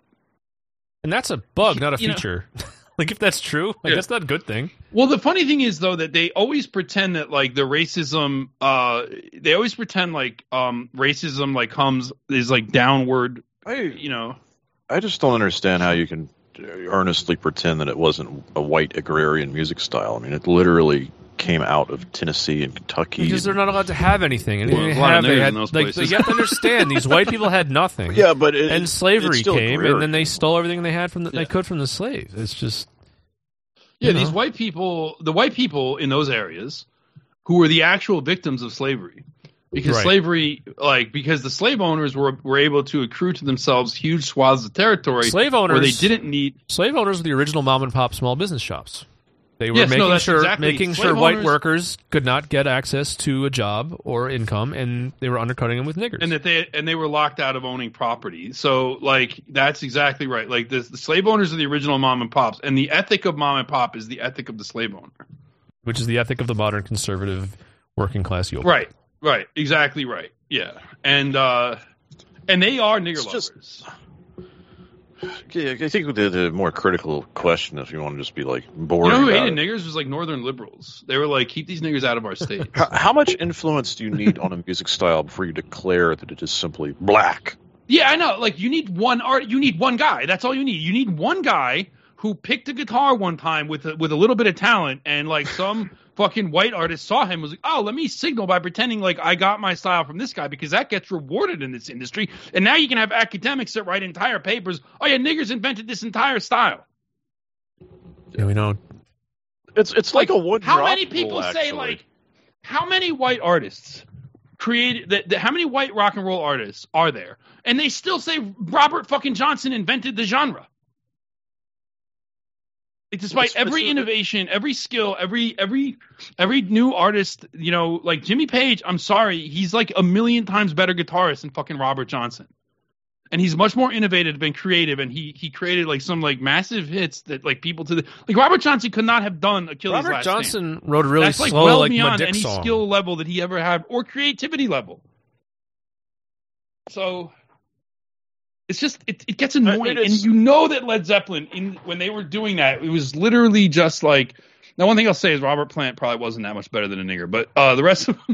And that's a bug, not a You know- feature. Like, if that's true, like Yeah. that's not a good thing. well, the funny thing is though that they always pretend that like the racism, uh, they always pretend like um racism like comes is like downward, I, you know. I just don't understand how you can earnestly pretend that it wasn't a white agrarian music style. I mean, it literally came out of Tennessee and Kentucky. Because they're not allowed to have anything. And Well, they there's a lot of have, they niggers had, in those like, places. you have to understand, these white people had nothing. Yeah, but it, and it's slavery still came, agrarian. and then they stole everything they had from the, Yeah. they could from the slaves. It's just Yeah, you these know. white people, the white people in those areas who were the actual victims of slavery. Because Right. slavery, like, because the slave owners were were able to accrue to themselves huge swaths of territory slave where they owners. didn't need. Slave owners were the original mom and pop small business shops. They were Yes, no, making that's sure exactly- making slave sure white owners- workers could not get access to a job or income, and they were undercutting them with niggers. And that they and they were locked out of owning property. So, like, that's exactly right. Like, this, the slave owners are the original mom and pops, and the ethic of mom and pop is the ethic of the slave owner. which is the ethic of the modern conservative working class yokel. Right, right, exactly right. Yeah, and uh, and they are nigger It's just- lovers. Yeah, I think the, the more critical question, if you want to just be like You boring, know who about hated it, niggers was like Northern liberals. They were like, keep these niggers out of our state. how, how much influence do you need on a music style before you declare that it is simply black? Yeah, I know. Like, you need one art. You need one guy. That's all you need. You need one guy who picked a guitar one time with a, with a little bit of talent, and like some fucking white artist saw him, was like, oh, let me signal by pretending like I got my style from this guy, because that gets rewarded in this industry. And now you can have academics that write entire papers. Oh yeah, niggers invented this entire style. Yeah, we know. It's it's like, a one. How drop many people rule, say actually. like, how many white artists created that? that- How many white rock and roll artists are there? And they still say Robert fucking Johnson invented the genre. Like, despite It's- every it's- innovation, every skill, every every every new artist, you know, like Jimmy Page, I'm sorry, he's like a million times better guitarist than fucking Robert Johnson. And he's much more innovative and creative, and he he created like some like massive hits that like people to the like Robert Johnson could not have done Achilles Robert Last Stand. Johnson wrote a really That's like slow, well like beyond Madick any song. skill level that he ever had or creativity level. So it's just it, it gets annoying, it and is- you know that Led Zeppelin, in when they were doing that, it was literally just like. Now, one thing I'll say is Robert Plant probably wasn't that much better than a nigger, but uh, the rest of them,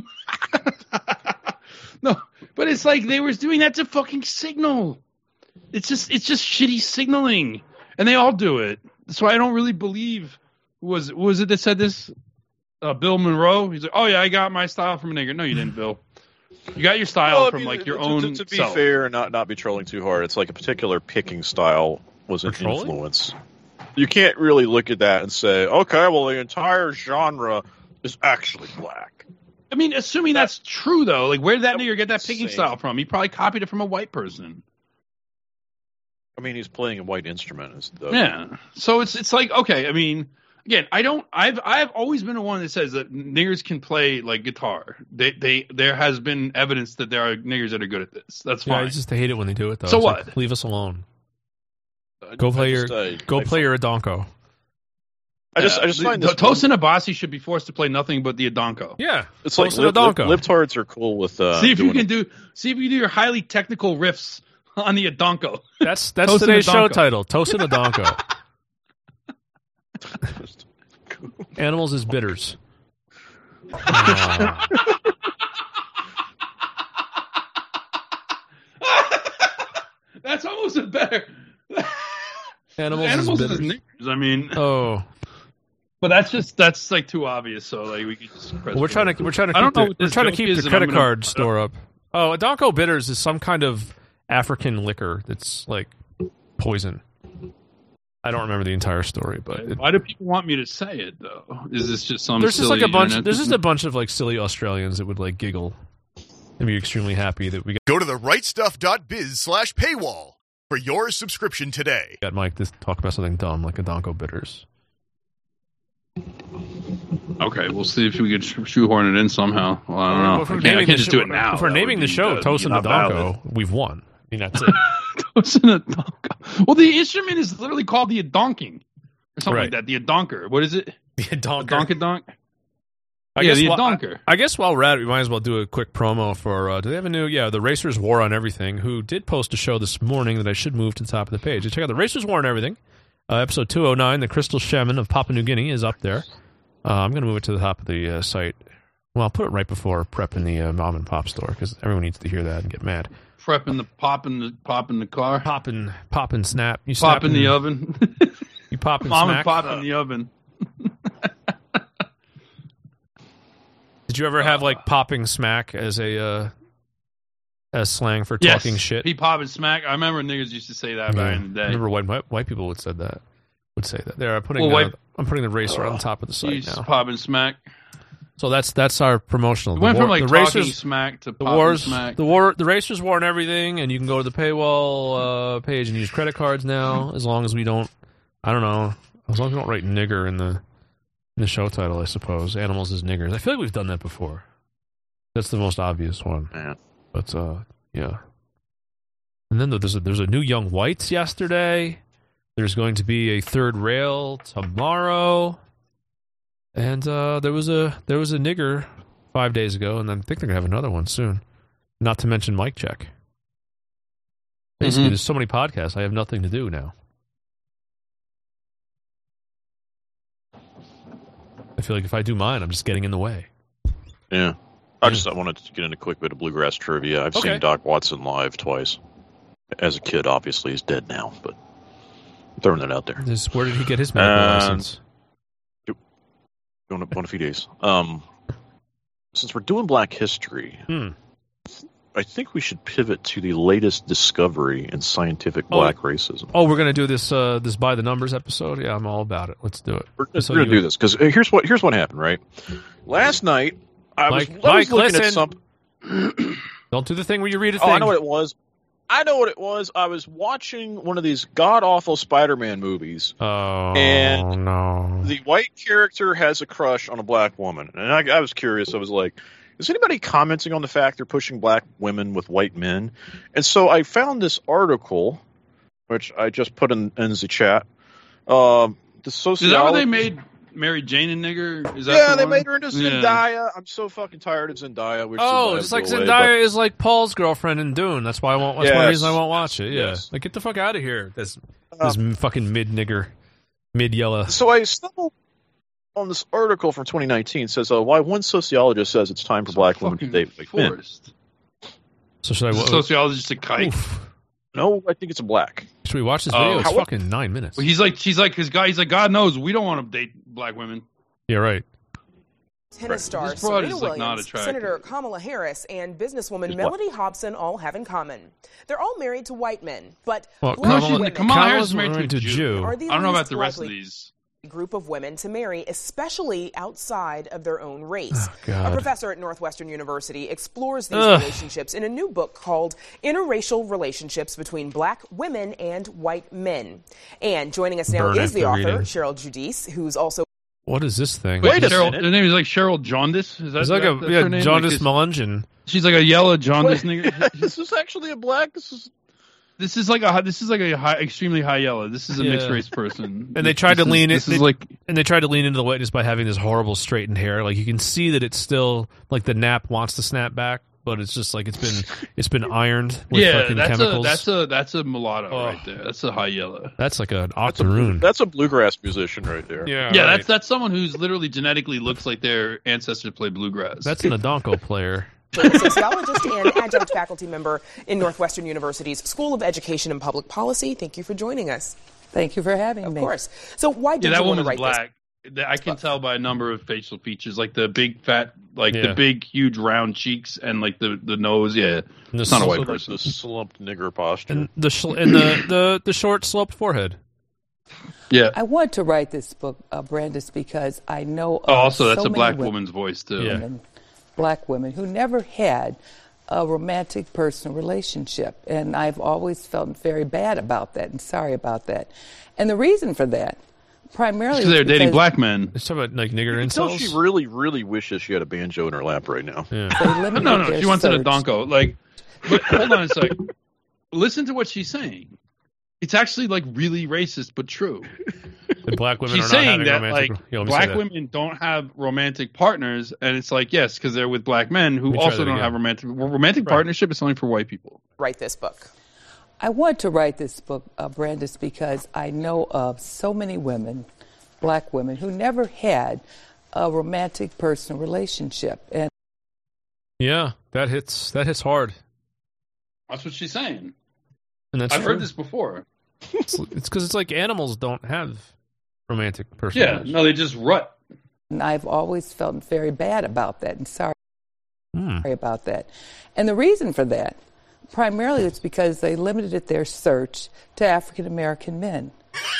no. But it's like they were doing that to fucking signal. It's just it's just shitty signaling, and they all do it. So I don't really believe. Who was who was it that said this? Uh, Bill Monroe. He's like, oh yeah, I got my style from a nigger. No, you didn't, Bill. You got your style Well, I from mean, like your to, own To, to be self. fair and not, not be trolling too hard, it's like a particular picking style was an For trolling? influence. You can't really look at that and say, okay, well, the entire genre is actually black. I mean, assuming That- that's true though, like where did that that nigger get that would be picking insane. style from? He probably copied it from a white person. I mean, he's playing a white instrument. Is the, Yeah. So it's it's like okay. I mean, again, I don't. I've I've always been the one that says that niggers can play like guitar. They they there has been evidence that there are niggers that are good at this. That's Yeah, fine. I just hate it when they do it though. So It's like, what? leave us alone. I- Go I play just, your uh, go I play fi- your Adonko. I just, I just find this. Tosin Abasi should be forced to play nothing but the Adonko. Yeah, It's like Tosin lip, lip, Adonko. libtards are cool with. Uh, see if you doing can do. See if you can do your highly technical riffs on the Adonko. That's that's Tosin today's show Adonko. title. Tosin Adonko. it. Animals is bitters. Aw. That's almost a better. Animals, Animals is is bitters. niggers. I mean, Oh, but that's just that's like too obvious. So like we could just. press well, we're trying to we're trying to I keep don't know the, what we're this trying to joke keep is, the and I'm credit gonna- card store up. Oh, Adonko bitters is some kind of African liquor that's like poison. I don't remember the entire story, but it, Why do people want me to say it though? Is this just some? there's just silly like a bunch. internet There's just thing? a bunch of like silly Australians that would like giggle and be extremely happy that we got, Go to the right stuff dot biz slash paywall for your subscription today. got Mike to talk about something dumb like Adonko bitters. Okay, we'll see if we could sh- shoehorn it in somehow. Well, I don't know. Well, if I we're can't, I naming can't the just show- do it now. If we're That naming would the be, show uh, Tosin not valid. Adonko, we've won. I mean, that's it. Tosin Adonko. Well, the instrument is literally called the Adonking or something Right. like that. The Adonker. What is it? The Adonker. Adonkadonk. I Yeah, guess the while- Adonker. I, I guess while we're at it, we might as well do a quick promo for. Uh, do they have a new? Yeah, the Racers War on Everything. Who did post a show this morning that I should move to the top of the page. Check out the Racers War on Everything. Uh, episode two oh nine. The Crystal Shaman of Papua New Guinea is up there. Uh, I'm going to move it to the top of the uh, site. Well, I'll put it right before prepping the uh, mom and pop store because everyone needs to hear that and get mad. Prepping the pop in the pop in the car. Pop and pop and snap. You Pop snap in and- the oven. You pop and Mom smack. and pop in the oven. Did you ever have like popping smack as a uh, as slang for Yes. talking shit? He pop and smack. I remember niggas used to say that back in the day. I remember white, white white people would said that would say that. There, I'm putting Well, uh, white- I'm putting the racer on top of the He site used to now. pop and smack. So that's that's our promotional. It went the from war, like the talking racers, smack to the pop wars, and smack. the war, the racers war and everything, and you can go to the paywall uh, page and use credit cards now. As long as we don't, I don't know, as long as we don't write nigger in the in the show title, I suppose. Animals is niggers. I feel like we've done that before. That's the most obvious one. Yeah. But uh, yeah. And then there's a, there's a new Young Whites yesterday. There's going to be a third rail tomorrow. And uh, there was a there was a nigger five days ago, and I think they're gonna have another one soon. Not to mention Mike Check. Basically, Mhm. there's so many podcasts, I have nothing to do now. I feel like if I do mine, I'm just getting in the way. Yeah. I just I wanted to get in a quick bit of bluegrass trivia. I've Okay. seen Doc Watson live twice. As a kid, obviously, he's dead now, but I'm throwing that out there. This, where did he get his medical And- license? Going up on a few days. Um, since we're doing Black History, Hmm. I think we should pivot to the latest discovery in scientific Oh. black racism. Oh, we're gonna do this uh, this by the numbers episode. Yeah, I'm all about it. Let's do it. We're, gonna- So we're gonna you- do this because here's what here's what happened. Right, last night I was, Mike- I was Mike, looking at listen. something. Don't do the thing where you read a Oh, thing. I know what it was. I know what it was. I was watching one of these god awful Spider-Man movies. Oh And no! The white character has a crush on a black woman, and I, I was curious. I was like, is anybody commenting on the fact they're pushing black women with white men? And so I found this article, which I just put in, in the chat. Um, the Is sociologist. that where they made Mary Jane a nigger? Is that Yeah, the they one? made her into Yeah. Zendaya. I'm so fucking tired of Zendaya. Which Oh, Zendaya just like go away, Zendaya is like Paul's girlfriend in Dune. That's why I won't. That's one Yes. reason I won't watch it. Yeah, Yes. like get the fuck out of here. This Uh, this fucking mid nigger, mid yellow. but- So I stumbled on this article from twenty nineteen. It says uh, why one sociologist says it's time for black women to Fucking date white men. Forrest. So should I? Is the What, sociologist a kike? oof. No, I think it's a black. Should we watch this Oh, video? It's how- fucking nine minutes. Well, he's like, she's like, his guy. He's like, God knows we don't want to date black women. Yeah, right. Tennis star This broad Serena is, like, not Williams, attractive. Senator Kamala Harris, and businesswoman She's black. Melody Hobson all have in common. They're all married to white men, but Well, black Kamala- women Kamala Harris is Kamala's married to a Jew. are the I don't know about least the rest of likely- these. group of women to marry, especially outside of their own race. Oh, God. A professor at Northwestern University explores these Ugh. relationships in a new book called Interracial Relationships Between Black Women and White Men. And joining us now Burn is the after author, reading. Cheryl Giudice, who's also What is this thing? Wait, a Cheryl, minute. her name is like Cheryl Jaundice. Is that, It's like that, a that's yeah, her name? jaundice Like, melungeon. she's like a yellow jaundice nigga. This is actually a black. This is This is like a this is like a high, extremely high yellow. This is a Yeah. mixed race person. And they tried This to is- lean it. This they, is like and they tried to lean into the whiteness by having this horrible straightened hair. Like you can see that it's still like the nap wants to snap back, but it's just like it's been it's been ironed with yeah, fucking that's chemicals. a that's a that's a mulatto Oh. right there. That's a high yellow. That's like an that's a, octoroon. that's a bluegrass musician right there. yeah, Yeah, right. that's that's someone who's literally genetically looks like their ancestors played bluegrass. that's an Adonko player. sociologist and adjunct faculty member in Northwestern University's School of Education and Public Policy. Thank you for joining us. Thank you for having Of me. course. So why did yeah, that you want to woman's write black. That- I can tell by a number of facial features, like the big fat, like Yeah. the big huge round cheeks and like the, the nose. Yeah, And the it's not a sl- white Also, like person. the slumped nigger posture. and the sh- and the, the the short sloped forehead. Yeah. I want to write this book, uh, Brandis, because I know Oh, of also that's so a many black women, woman's voice too. Yeah. women, black women who never had a romantic personal relationship. And I've always felt very bad about that and sorry about that. And the reason for that, primarily Because they're is dating because black men. Let's talk about like nigger Until incels. she really, really wishes she had a banjo in her lap right now. yeah. they limited No, no, their she wants an search. Adonko. Like, but hold on a sec. Listen to what she's saying. It's actually like really racist, but true. The black women She's are not saying having that romantic. like Yeah, let me say black that. women don't have romantic partners, and it's like yes, because they're with black men Let who me try also that don't again. have romantic. Well, romantic Right. partnership is something for white people. write this book? I want to write this book, uh, Brandis, because I know of so many women, black women, who never had a romantic personal relationship. And Yeah, that hits that hits hard. That's what she's saying. And that's I've true. heard this before. It's because it's like animals don't have romantic personal Yeah, relationships. no, they just rut. And I've always felt very bad about that and sorry Hmm. about that. And the reason for that, primarily, it's because they limited their search to African American men.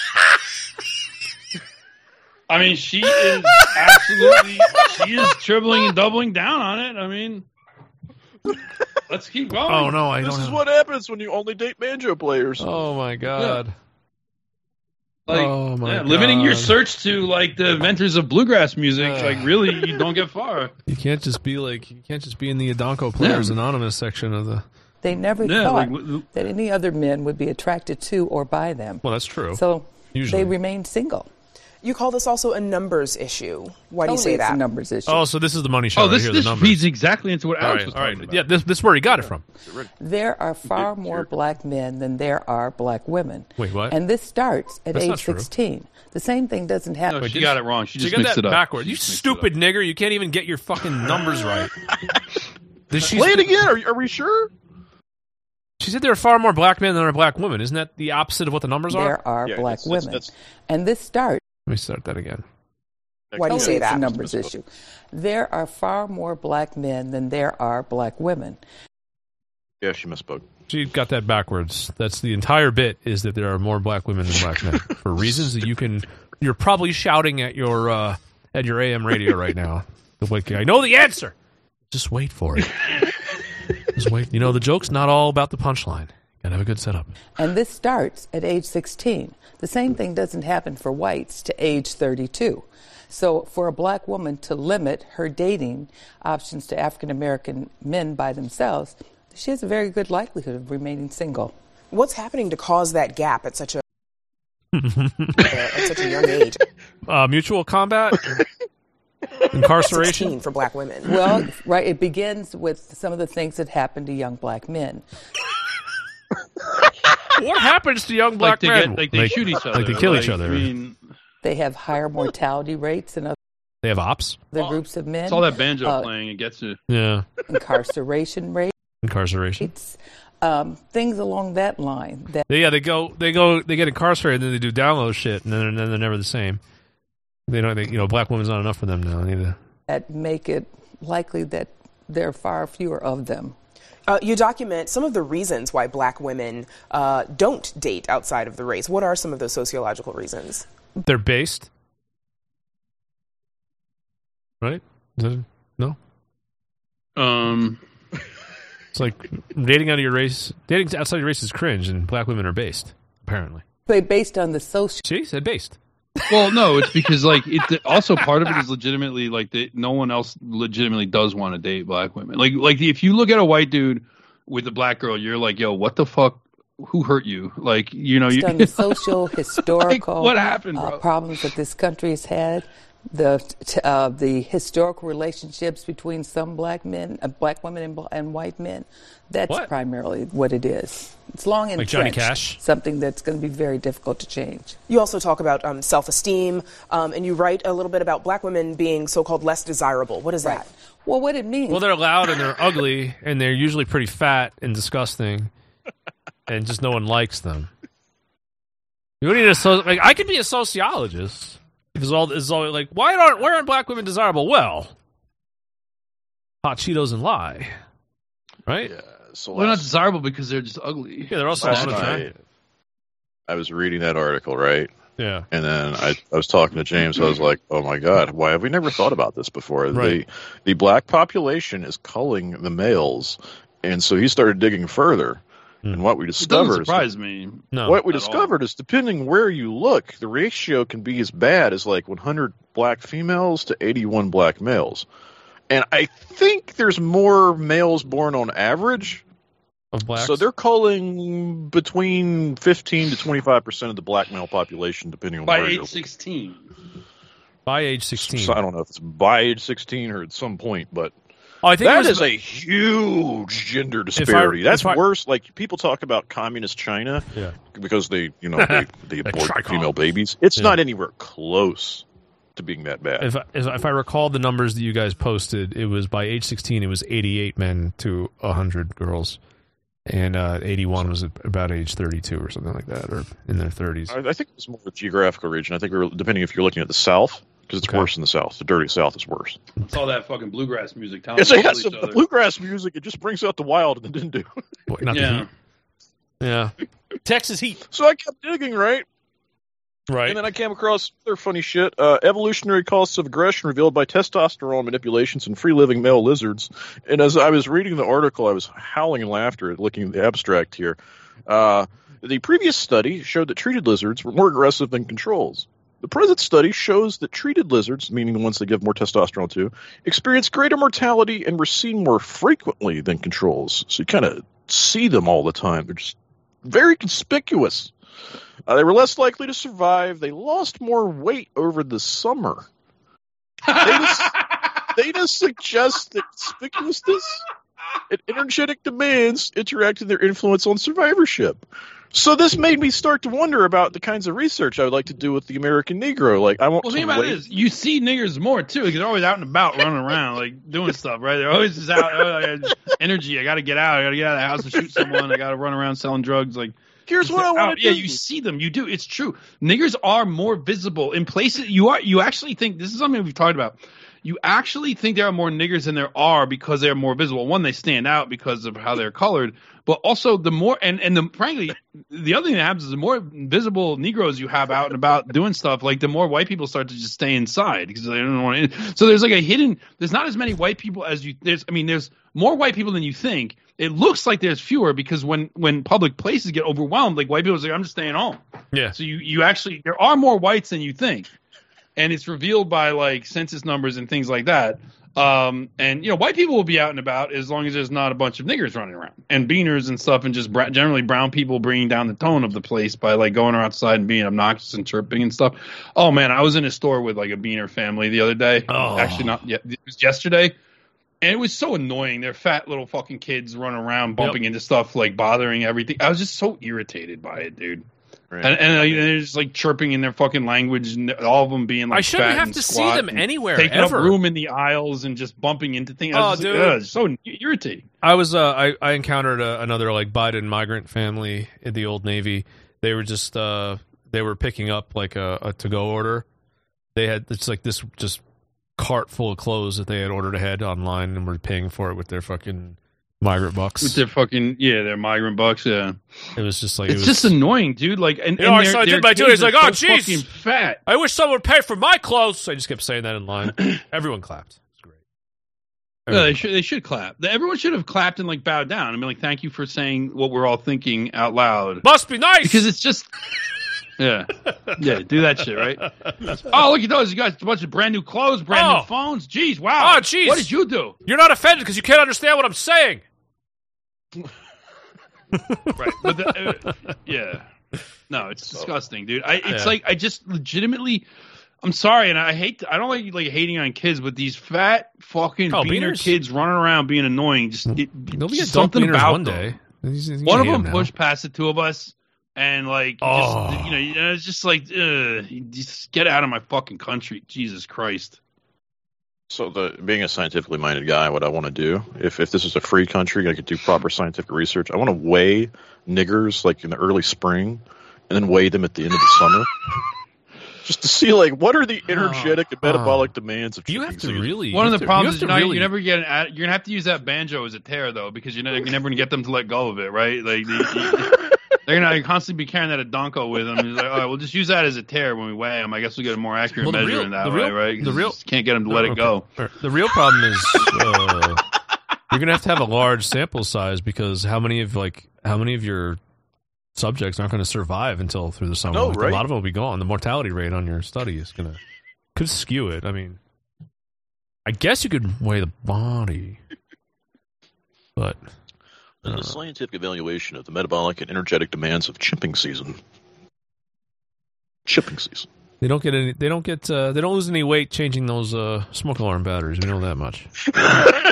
I mean, she is absolutely, she is tripling and doubling down on it. I mean, let's keep going. Oh no, I This don't. is have... what happens when you only date banjo players. Oh my god. Like, Oh, my yeah, limiting your God. search to like the inventors of bluegrass music, Ugh. like really, you don't get far. You can't just be like you can't just be in the Adonko Players Yeah. Anonymous section of the. They never Yeah, thought like, w- that any other men would be attracted to or by them. Well, that's true. So Usually. they remained single. You call this also a numbers issue. Why do you Totally say it's a that? numbers issue. Oh, so this is the money shot Oh, right this here. this the numbers. feeds exactly into what All Alex right, was all talking right. about. Yeah, this this is where he got it from. There are far Big more jerk. black men than there are black women. Wait, what? And this starts at That's not age true. sixteen. The same thing doesn't happen. No, she did got she- it wrong. She She just got mixed that it up. backwards. She You just mixed it up. stupid nigger! You can't even get your fucking numbers right. Did she? Play it again. Are, are we sure? She said there are far more black men than there are black women. Isn't that the opposite of what the numbers are? There are Yeah, black that's- that's- women. that's- And this starts Let me start that again. Why do you totally say it's a that? numbers issue. There are far more black men than there are black women. Yeah, she misspoke. She got that backwards. That's the entire bit is that there are more black women than black men for reasons that you can. You're probably shouting at your uh, at your A M radio right now. The wiki. I know the answer. Just wait for it. Just wait. You know the joke's not all about the punchline. Gotta have a good setup. And this starts at age sixteen. The same thing doesn't happen for whites to age thirty-two. So for a black woman to limit her dating options to African American men by themselves, she has a very good likelihood of remaining single. What's happening to cause that gap at such a at such a young age? Uh, mutual combat, incarceration. sixteen for black women. Well, right, it begins with some of the things that happen to young black men. What happens to young black Like they men? get, like they shoot each other, Like they kill each Like, other. I mean, They have higher mortality rates than other They have ops. groups of men. it's all that banjo Uh, playing. It gets you. Yeah, Incarceration rates, incarceration. um, things along that line. That They, yeah, they go, they go, they get incarcerated, and then they do download shit, and then, and then they're never the same. They don't, they, you know, black women's not enough for them now. They need to, that make it likely that there are far fewer of them. Uh, you document some of the reasons why black women uh, don't date outside of the race. What are some of those sociological reasons? they're based. right? Is that, no. Um, it's like dating out of your race, dating outside your race is cringe, and black women are based, apparently. But based on the social. She said based. Well, no, it's because like it. Also, part of it is legitimately like that. No one else legitimately does want to date black women. Like, like if you look at a white dude with a black girl, you're like, yo, what the fuck? Who hurt you? Like, you know, based you on the social, historical like, what happened, bro? Uh, problems that this country has had. The uh, the historical relationships between some black men, uh, black women, and, and white men. That's what? primarily what it is. It's long and like Johnny Cash. Something that's going to be very difficult to change. You also talk about um, self-esteem, um, and you write a little bit about black women being so-called less desirable. What is right. that? Well, what it means. Well, they're loud and they're ugly, and they're usually pretty fat and disgusting, and just no one likes them. You need a so like I could be a sociologist. It's all it's all like why aren't why aren't black women desirable? Well, hot Cheetos and lie, right? Yeah, so They're not last, desirable because they're just ugly. Yeah, they're also last not night, attractive. I was reading that article, right? Yeah. And then I, I was talking to James. I was like, "Oh my God, why have we never thought about this before?" Right. The the black population is culling the males, and so he started digging further. Mm. And what we It discovered, doesn't surprise me. No. what we at discovered is, depending where you look, the ratio can be as bad as like one hundred black females to eighty-one black males. And I think there's more males born on average. Of blacks? So they're calling between fifteen to twenty-five percent of the black male population, depending on By where you're. age sixteen. By age sixteen. So I don't know if it's by age sixteen or at some point, but Oh, I think it that was is about- a huge gender disparity. That's if I- worse. Like people talk about communist China Yeah. because they, you know, they, they The abort Tricom. female babies. It's Yeah. not anywhere close to being that bad. If, if if I recall the numbers that you guys posted, it was by age sixteen, it was eighty-eight men to one hundred girls. And uh, eighty-one was about age thirty-two or something like that, or in their thirties. I, I think it's more of a geographical region. I think we were, depending if you're looking at the South, because it's Okay. worse in the South. The dirty South is worse. It's all that fucking bluegrass music. Telling It's, them to it's kill each the other. bluegrass music. It just brings out the wild, and it didn't do. What, not the Yeah. heat? Yeah. Texas heat. So I kept digging, right? Right. And then I came across other funny shit. Uh, evolutionary costs of aggression revealed by testosterone manipulations in free-living male lizards. And as I was reading the article, I was howling in laughter at looking at the abstract here. Uh, the previous study showed that treated lizards were more aggressive than controls. The present study shows that treated lizards, meaning the ones they give more testosterone to, experience greater mortality and were seen more frequently than controls. So you kind of see them all the time. They're just very conspicuous. Uh, they were less likely to survive. They lost more weight over the summer. Data, data suggests that conspicuousness and energetic demands interacted their influence on survivorship. So this made me start to wonder about the kinds of research I would like to do with the American Negro. Like, I want Well, to think about wait. it is, you see niggers more too because they're always out and about, running around, like doing stuff. Right? They're always just out. Oh, I got energy. I got to get out. I got to get out of the house and shoot someone. I got to run around selling drugs. Like. Here's what I want out. to Yeah, do. you see them. You do. It's true. Niggers are more visible in places. You are. You actually think this is something we've talked about. You actually think there are more niggers than there are because they're more visible. One, they stand out because of how they're colored, but also the more and and the frankly, the other thing that happens is the more visible Negroes you have out and about doing stuff, like the more white people start to just stay inside because they don't want to. So there's like a hidden. There's not as many white people as you. There's. I mean, there's more white people than you think. It looks like there's fewer because when, when public places get overwhelmed, like white people say, I'm just staying home. Yeah. So you, you actually, there are more whites than you think. And it's revealed by like census numbers and things like that. Um, and, you know, white people will be out and about as long as there's not a bunch of niggers running around and beaners and stuff and just bra- generally brown people bringing down the tone of the place by like going outside and being obnoxious and chirping and stuff. Oh, man, I was in a store with like a beaner family the other day. Oh. Actually, not yet. It was yesterday. And it was so annoying. They're fat little fucking kids running around, bumping Yep. into stuff, like bothering everything. I was just so irritated by it, dude. Right. And, and, uh, they're just like chirping in their fucking language, and all of them being like I shouldn't fat have and to see squat them and anywhere, taking ever. up room in the aisles and just bumping into things. I Oh, was just dude. like, ugh, it's so irritating. I was uh, I, I encountered a, another like Biden migrant family in the Old Navy. They were just uh, they were picking up like a, a to go order. They had it's like this just cart full of clothes that they had ordered ahead online and were paying for it with their fucking Migrant bucks. With their fucking yeah, their migrant bucks. Yeah, it was just like it's it was, just annoying, dude. Like, and, you know, and I their, saw I their did my dude. He's like, kids oh, are so jeez, fucking fat. I wish someone would pay for my clothes. I just kept saying that in line. Everyone clapped. It's great. Yeah, they should. They should clap. Everyone should have clapped and like bowed down. I mean, like, thank you for saying what we're all thinking out loud. Must be nice because it's just. Yeah, yeah, do that shit, right? Oh, look at those! You got a bunch of brand new clothes, brand Oh. new phones. Jeez, wow! Oh, jeez. What did you do? You're not offended because you can't understand what I'm saying. Right, but the, uh, yeah, no, it's disgusting, dude. I, it's Yeah. like I just legitimately. I'm sorry, and I hate. I don't like like hating on kids, but these fat fucking Oh, beaner beaners? kids running around being annoying. Just it, They'll be just adult something beaners about one them. day. He's- he's One of gonna hate them him now. pushed past the two of us, and like, Oh. just, you know, it's just like, uh, just get out of my fucking country, Jesus Christ. So, the being a scientifically minded guy, what I want to do, if if this is a free country, I could do proper scientific research. I want to weigh niggers like in the early spring, and then weigh them at the end of the summer, just to see like what are the energetic and metabolic demands of You chicken have to season. really. One you of the have to- problems is you you, have to know, really, you never get an ad, you're gonna have to use that banjo as a tear though, because you're, never, you're never gonna get them to let go of it, right? Like they, they're gonna constantly be carrying that Adonko with them. It's like, all right, we'll just use that as a tear when we weigh them. I guess we'll get a more accurate Well, the measure real- in that the way, real- right? 'Cause the you real- just can't get them to let it go. The real problem is uh, you're gonna have to have a large sample size because how many of like how many of your subjects aren't going to survive until through the summer? No, Like, right. A lot of them will be gone. The mortality rate on your study is gonna could skew it. I mean, I guess you could weigh the body, but I And don't the know. scientific evaluation of the metabolic and energetic demands of chipping season. Chipping season. They don't get any. They don't get. Uh, they don't lose any weight changing those uh, smoke alarm batteries. We know that much. I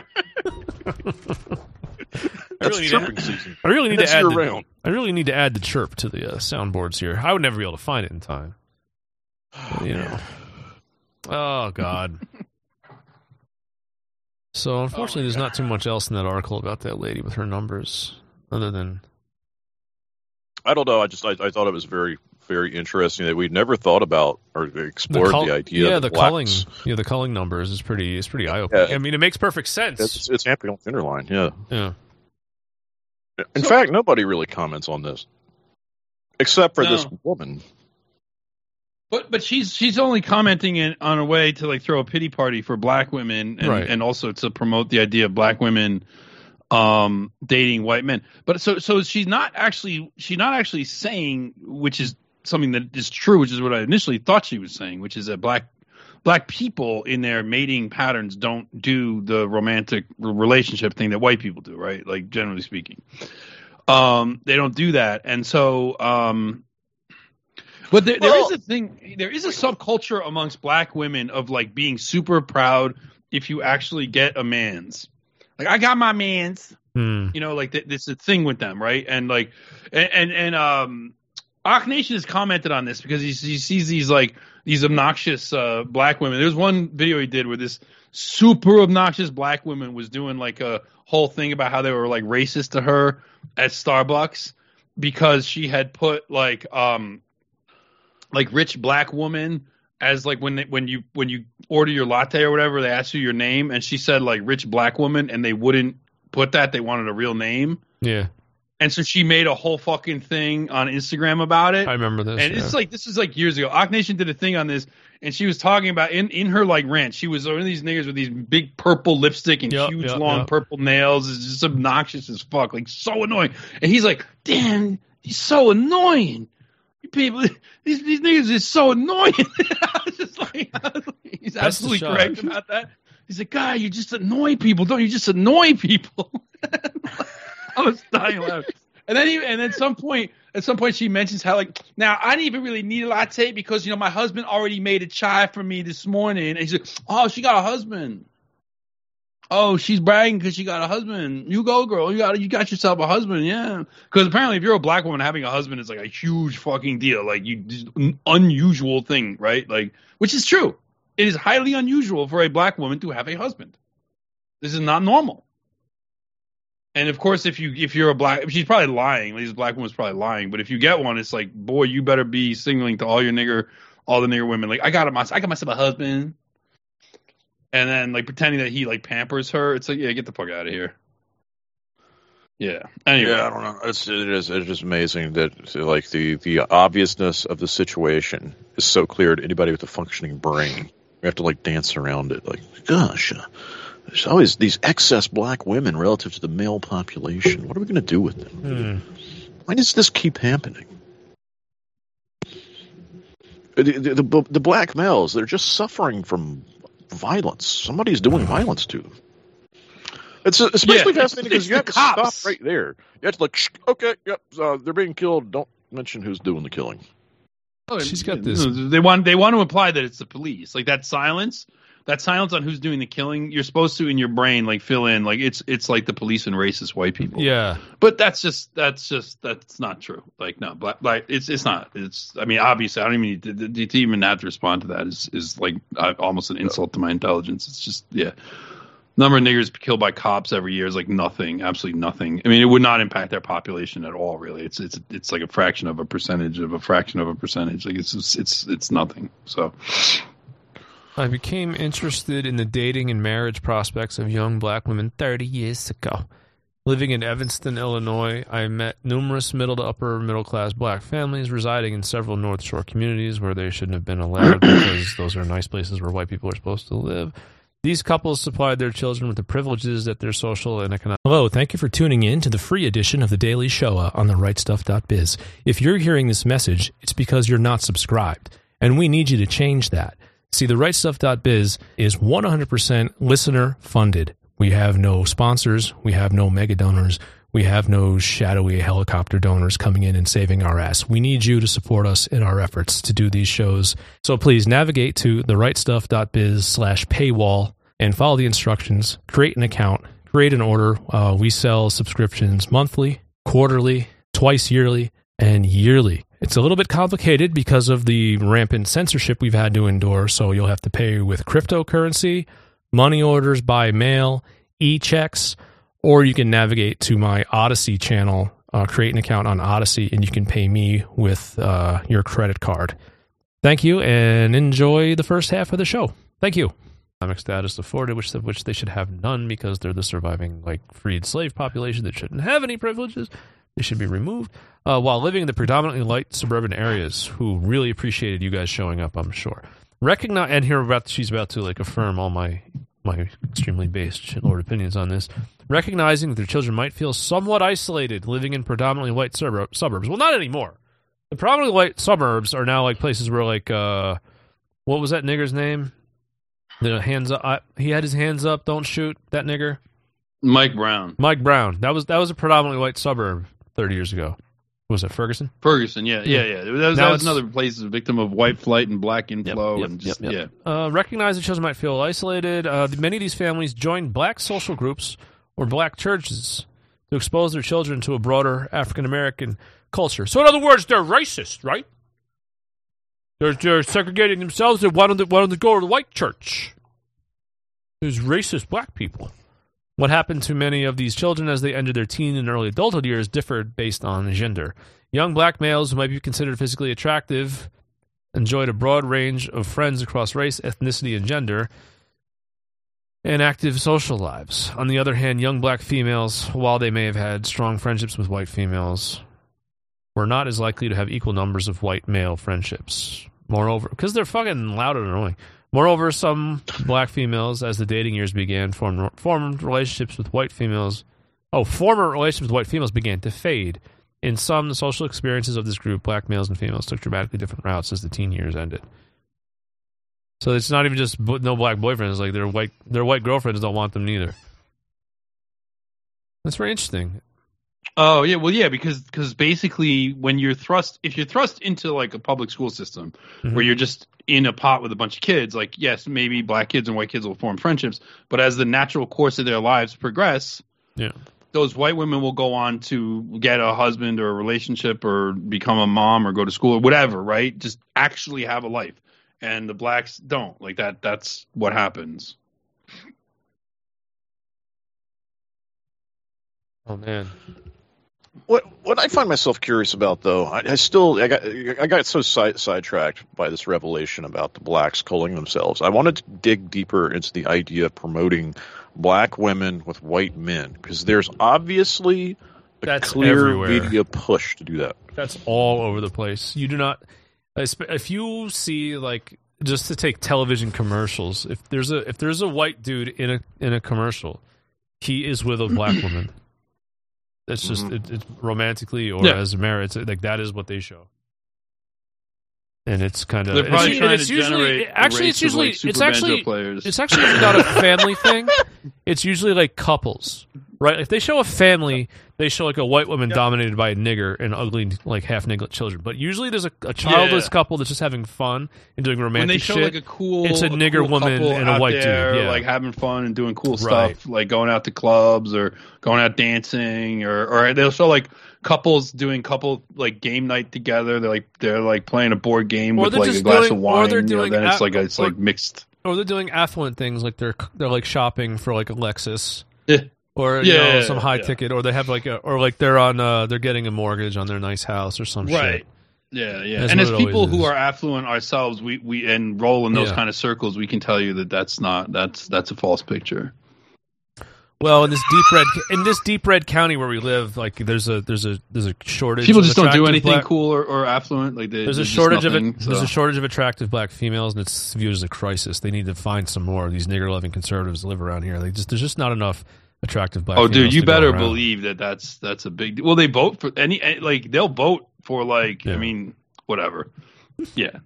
That's really need chirping to, season. I really need That's to add. year The, round. I really need to add the chirp to the uh, soundboards here. I would never be able to find it in time. But, you know. Oh God. So unfortunately, there's not too much else in that article about that lady with her numbers, other than I don't know. I just I, I thought it was very very interesting that we'd never thought about or explored the, cull- idea. Yeah, that the culling. blacks- Yeah, the culling numbers is pretty. Is pretty eye opening. Yeah. I mean, it makes perfect sense. It's it's happening on the interline. Yeah. yeah. In fact, nobody really comments on this, except for No. this woman. But but she's she's only commenting in, on a way to like throw a pity party for black women and, Right. and also to promote the idea of black women um dating white men. But so so she's not actually she's not actually saying, which is something that is true, which is what I initially thought she was saying, which is that black black people in their mating patterns don't do the romantic relationship thing that white people do, right? Like generally speaking. Um they don't do that. And so um But there, there is a thing, there is a subculture amongst black women of like being super proud if you actually get a man's. Like, I got my man's, Hmm. you know, like th- this is a thing with them, right? And like, and and, and um, Ak Nation has commented on this because he, he sees these like these obnoxious uh, black women. There's one video he did where this super obnoxious black woman was doing like a whole thing about how they were like racist to her at Starbucks because she had put like um. like rich black woman as like when they, when you when you order your latte or whatever, they ask you your name, and she said like rich black woman, and they wouldn't put that, they wanted a real name, Yeah, and so she made a whole fucking thing on Instagram about it. I remember this. And yeah. it's like this is like years ago. Ak Nation did a thing on this, and she was talking about in, in her like rant. She was one of these niggas with these big purple lipstick and Yep, huge yep, long yep. purple nails. It's just obnoxious as fuck, like so annoying. And he's like, "Damn, he's so annoying. You people, these these niggas is so annoying." I was just like, I was like he's That's the absolutely shot. correct about that. He's like, "God, you just annoy people, don't you? Just annoy people." I was dying laughing. And then, he, and then, some point, at some point, she mentions how like, now I didn't even really need a latte because you know my husband already made a chai for me this morning. And he's like, "Oh, she got a husband. Oh, she's bragging because she got a husband. You go, girl. You got you got yourself a husband, yeah." Because apparently, if you're a black woman, having a husband is like a huge fucking deal, like you just an unusual thing, right? Like, which is true. It is highly unusual for a black woman to have a husband. This is not normal. And of course, if you if you're a black, she's probably lying. This black woman's probably lying. But if you get one, it's like, boy, you better be signaling to all your nigger, all the nigger women, like, I got a, I got myself a husband. And then like pretending that he like pampers her. It's like, yeah, get the fuck out of here. Yeah. Anyway. Yeah, I don't know. It's it is it's just amazing that like the the obviousness of the situation is so clear to anybody with a functioning brain. We have to like dance around it. Like, gosh, uh, there's always these excess black women relative to the male population. What are we going to do with them? Hmm. Why does this keep happening? The, the, the, the black males, they're just suffering from violence. Somebody's doing violence to them. It's especially Yeah, fascinating because it's you have the to stop cops. right there. You have to like, Shh, okay, yep, uh, they're being killed. Don't mention who's doing the killing. Oh, She's got this- They want they want to imply that it's the police. Like that silence, that silence on who's doing the killing. You're supposed to in your brain like fill in like it's it's like the police and racist white people. Yeah. But that's just that's just that's not true. Like no, black like it's it's not. It's I mean obviously I don't even need to, to, to even have to respond to that is is like uh, almost an insult to my intelligence. It's just yeah. Number of niggers killed by cops every year is like nothing, absolutely nothing. I mean, it would not impact their population at all, really. It's it's it's like a fraction of a percentage of a fraction of a percentage. Like it's just, it's it's nothing. So I became interested in the dating and marriage prospects of young black women thirty years ago. Living in Evanston, Illinois, I met numerous middle to upper middle class black families residing in several North Shore communities where they shouldn't have been allowed because those are nice places where white people are supposed to live. These couples supplied their children with the privileges that their social and economic... Hello, thank you for tuning in to the free edition of the Daily Shoah on the right stuff dot biz. If you're hearing this message, it's because you're not subscribed, and we need you to change that. See, the right stuff dot biz is one hundred percent listener-funded. We have no sponsors, we have no mega donors, we have no shadowy helicopter donors coming in and saving our ass. We need you to support us in our efforts to do these shows. So please navigate to the right stuff dot biz slash paywall and follow the instructions. Create an account, create an order. Uh, we sell subscriptions monthly, quarterly, twice yearly, and yearly. It's a little bit complicated because of the rampant censorship we've had to endure, so you'll have to pay with cryptocurrency, money orders by mail, e-checks, or you can navigate to my Odyssey channel, uh, create an account on Odyssey, and you can pay me with uh, your credit card. Thank you, and enjoy the first half of the show. Thank you. Economic status afforded, which of which they should have none because they're the surviving, like, freed slave population that shouldn't have any privileges. They should be removed. Uh, while living in the predominantly light suburban areas, who really appreciated you guys showing up, I'm sure. Recognize, and here about she's about to like affirm all my my extremely based shitlord opinions on this. Recognizing that their children might feel somewhat isolated living in predominantly white suburb, suburbs. Well, not anymore. The predominantly white suburbs are now like places where like uh, what was that nigger's name? The hands up. I, he had his hands up. Don't shoot that nigger. Mike Brown. Mike Brown. That was that was a predominantly white suburb thirty years ago. What was that, Ferguson? Ferguson, yeah, yeah, yeah. That was, that was it's- another place, a victim of white flight and black inflow, yep, and just yep, yep. yeah. Uh, recognize that children might feel isolated. Uh, many of these families join black social groups or black churches to expose their children to a broader African American culture. So, in other words, they're racist, right? They're, they're segregating themselves. They wanted to, wanted to go to the white church. There's racist black people. What happened to many of these children as they entered their teen and early adulthood years differed based on gender. Young black males who might be considered physically attractive enjoyed a broad range of friends across race, ethnicity, and gender, and active social lives. On the other hand, young black females, while they may have had strong friendships with white females, were not as likely to have equal numbers of white male friendships. Moreover, because they're fucking loud and annoying. Moreover, some black females, as the dating years began, formed, formed relationships with white females. Oh, former relationships with white females began to fade. In some, the social experiences of this group, black males and females, took dramatically different routes as the teen years ended. So it's not even just bo- no black boyfriends; like their white their white girlfriends don't want them neither. That's very interesting. Oh yeah, well yeah, because because basically when you're thrust, if you're thrust into like a public school system Mm-hmm. where you're just in a pot with a bunch of kids, like yes, maybe black kids and white kids will form friendships, but as the natural course of their lives progress, Yeah. those white women will go on to get a husband or a relationship or become a mom or go to school or whatever, right? Just actually have a life, and the blacks don't. Like that. That's what happens. Oh man. What what I find myself curious about, though, I, I still I got I got so side, sidetracked by this revelation about the blacks culling themselves. I wanted to dig deeper into the idea of promoting black women with white men, because there's obviously a That's clear everywhere. media push to do that. That's all over the place. You do not, if you see like just to take television commercials. If there's a if there's a white dude in a in a commercial, he is with a black woman. It's just Mm-hmm. it, it's romantically or Yeah. as a marriage. It's like that is what they show, and it's kind of They're probably it's, trying it's to usually generate the actually race it's usually of, like, it's Super actually Banjo players. it's actually not a family thing. It's usually like couples, right? If they show a family, they show like a white woman dominated by a nigger and ugly like half nigger children. But usually there's a, a childless Yeah. couple that's just having fun and doing romantic when they show shit. like a cool, it's a nigger cool woman couple and a out white there, dude, yeah. like having fun and doing cool Right. stuff, like going out to clubs or going out dancing, or or they'll show like couples doing couple like game night together. They're like they're like playing a board game Or with they're like a just glass doing- of or wine. they're you know, doing then it's a- like it's or- like mixed. Or they're doing affluent things like they're they're like shopping for like a Lexus. Yeah. Or you Yeah, know, some high yeah. ticket, or they have like a, or like they're on, uh, they're getting a mortgage on their nice house or some Right. shit. Yeah, yeah. That's and what as it people always who is. are affluent ourselves, we, we and roll in those Yeah. kind of circles, we can tell you that that's not that's that's a false picture. Well, in this deep red, in this deep red county where we live, like there's a there's a there's a shortage. People of just don't do attractive anything black- cool or, or affluent. Like they, There's a there's just shortage of nothing, it. There's so. a shortage of attractive black females, and it's viewed as a crisis. They need to find some more of these nigger-loving conservatives that live around here. Like, just there's just not enough attractive black. Oh, females dude, you to go better around. believe that that's that's a big. Well, they vote for any any- like they'll vote for like Yeah. I mean whatever. Yeah.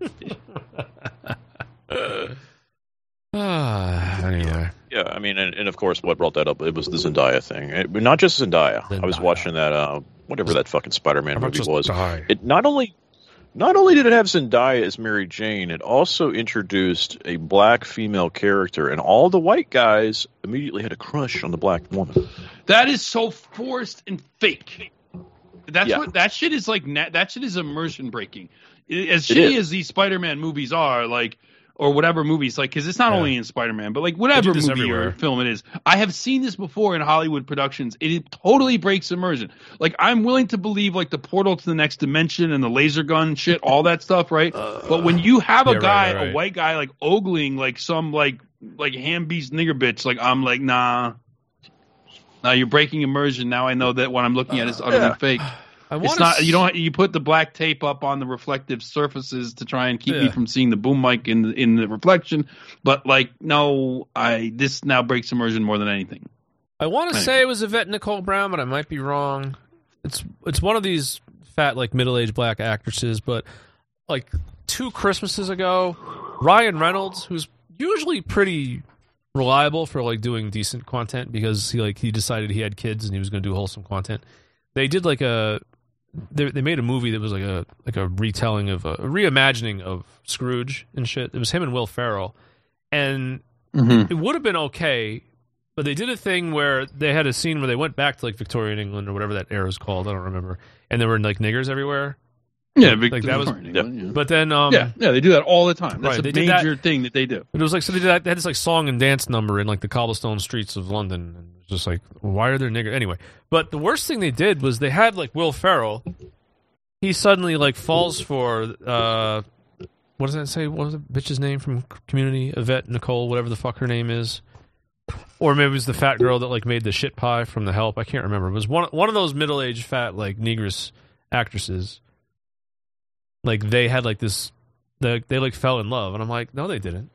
Ah, anyway. Yeah, I mean, and, and of course, what brought that up? It was the Zendaya thing. It, but not just Zendaya. I was Zendaya. watching that, uh, whatever that fucking Spider-Man How about movie just was. die? It not only, not only did it have Zendaya as Mary Jane, it also introduced a black female character, and all the white guys immediately had a crush on the black woman. That is so forced and fake. That's Yeah. what that shit is like. na- That shit is immersion breaking. I- As It shitty is. as these Spider-Man movies are, like, or whatever movies, like, because it's not Yeah. only in Spider-Man, but like They whatever do this movie everywhere. or film it is. I have seen this before in Hollywood productions. It, it totally breaks immersion. Like, I'm willing to believe like the portal to the next dimension and the laser gun shit, all that stuff, right? but when you have a yeah, right, guy, right, right. a white guy, like ogling like some like like ham beast nigger bitch, like I'm like, nah. Now you're breaking immersion. Now I know that what I'm looking at is utterly Yeah. fake. I It's want not. You don't. You put the black tape up on the reflective surfaces to try and keep me Yeah. from seeing the boom mic in the, in the reflection. But like, no, I this now breaks immersion more than anything. I want to Anyway. say it was Yvette Nicole Brown, but I might be wrong. It's it's one of these fat, like middle-aged black actresses. But like two Christmases ago, Ryan Reynolds, who's usually pretty reliable for like doing decent content because he like he decided he had kids and he was going to do wholesome content. They did like a they they made a movie that was like a like a retelling of a, a reimagining of Scrooge and shit. It was him and Will Ferrell, and it would have been okay. But they did a thing where they had a scene where they went back to like Victorian England or whatever that era is called. I don't remember. And there were like niggers everywhere. Yeah, Like, Victor- that was- yeah. yeah. But then, um, yeah, yeah, they do that all the time. That's Right, they a did that- major thing that they do. it was like so they did that. They had this like song and dance number in like the cobblestone streets of London, and it was just like, why are there niggers anyway? But the worst thing they did was they had like Will Ferrell. He suddenly like falls for uh, what does that say? What was the bitch's name from Community? Yvette Nicole, whatever the fuck her name is. Or maybe it was the fat girl that like made the shit pie from The Help. I can't remember. It was one one of those middle aged fat like negress actresses. Like they had like this, they they like fell in love, and I'm like, no, they didn't.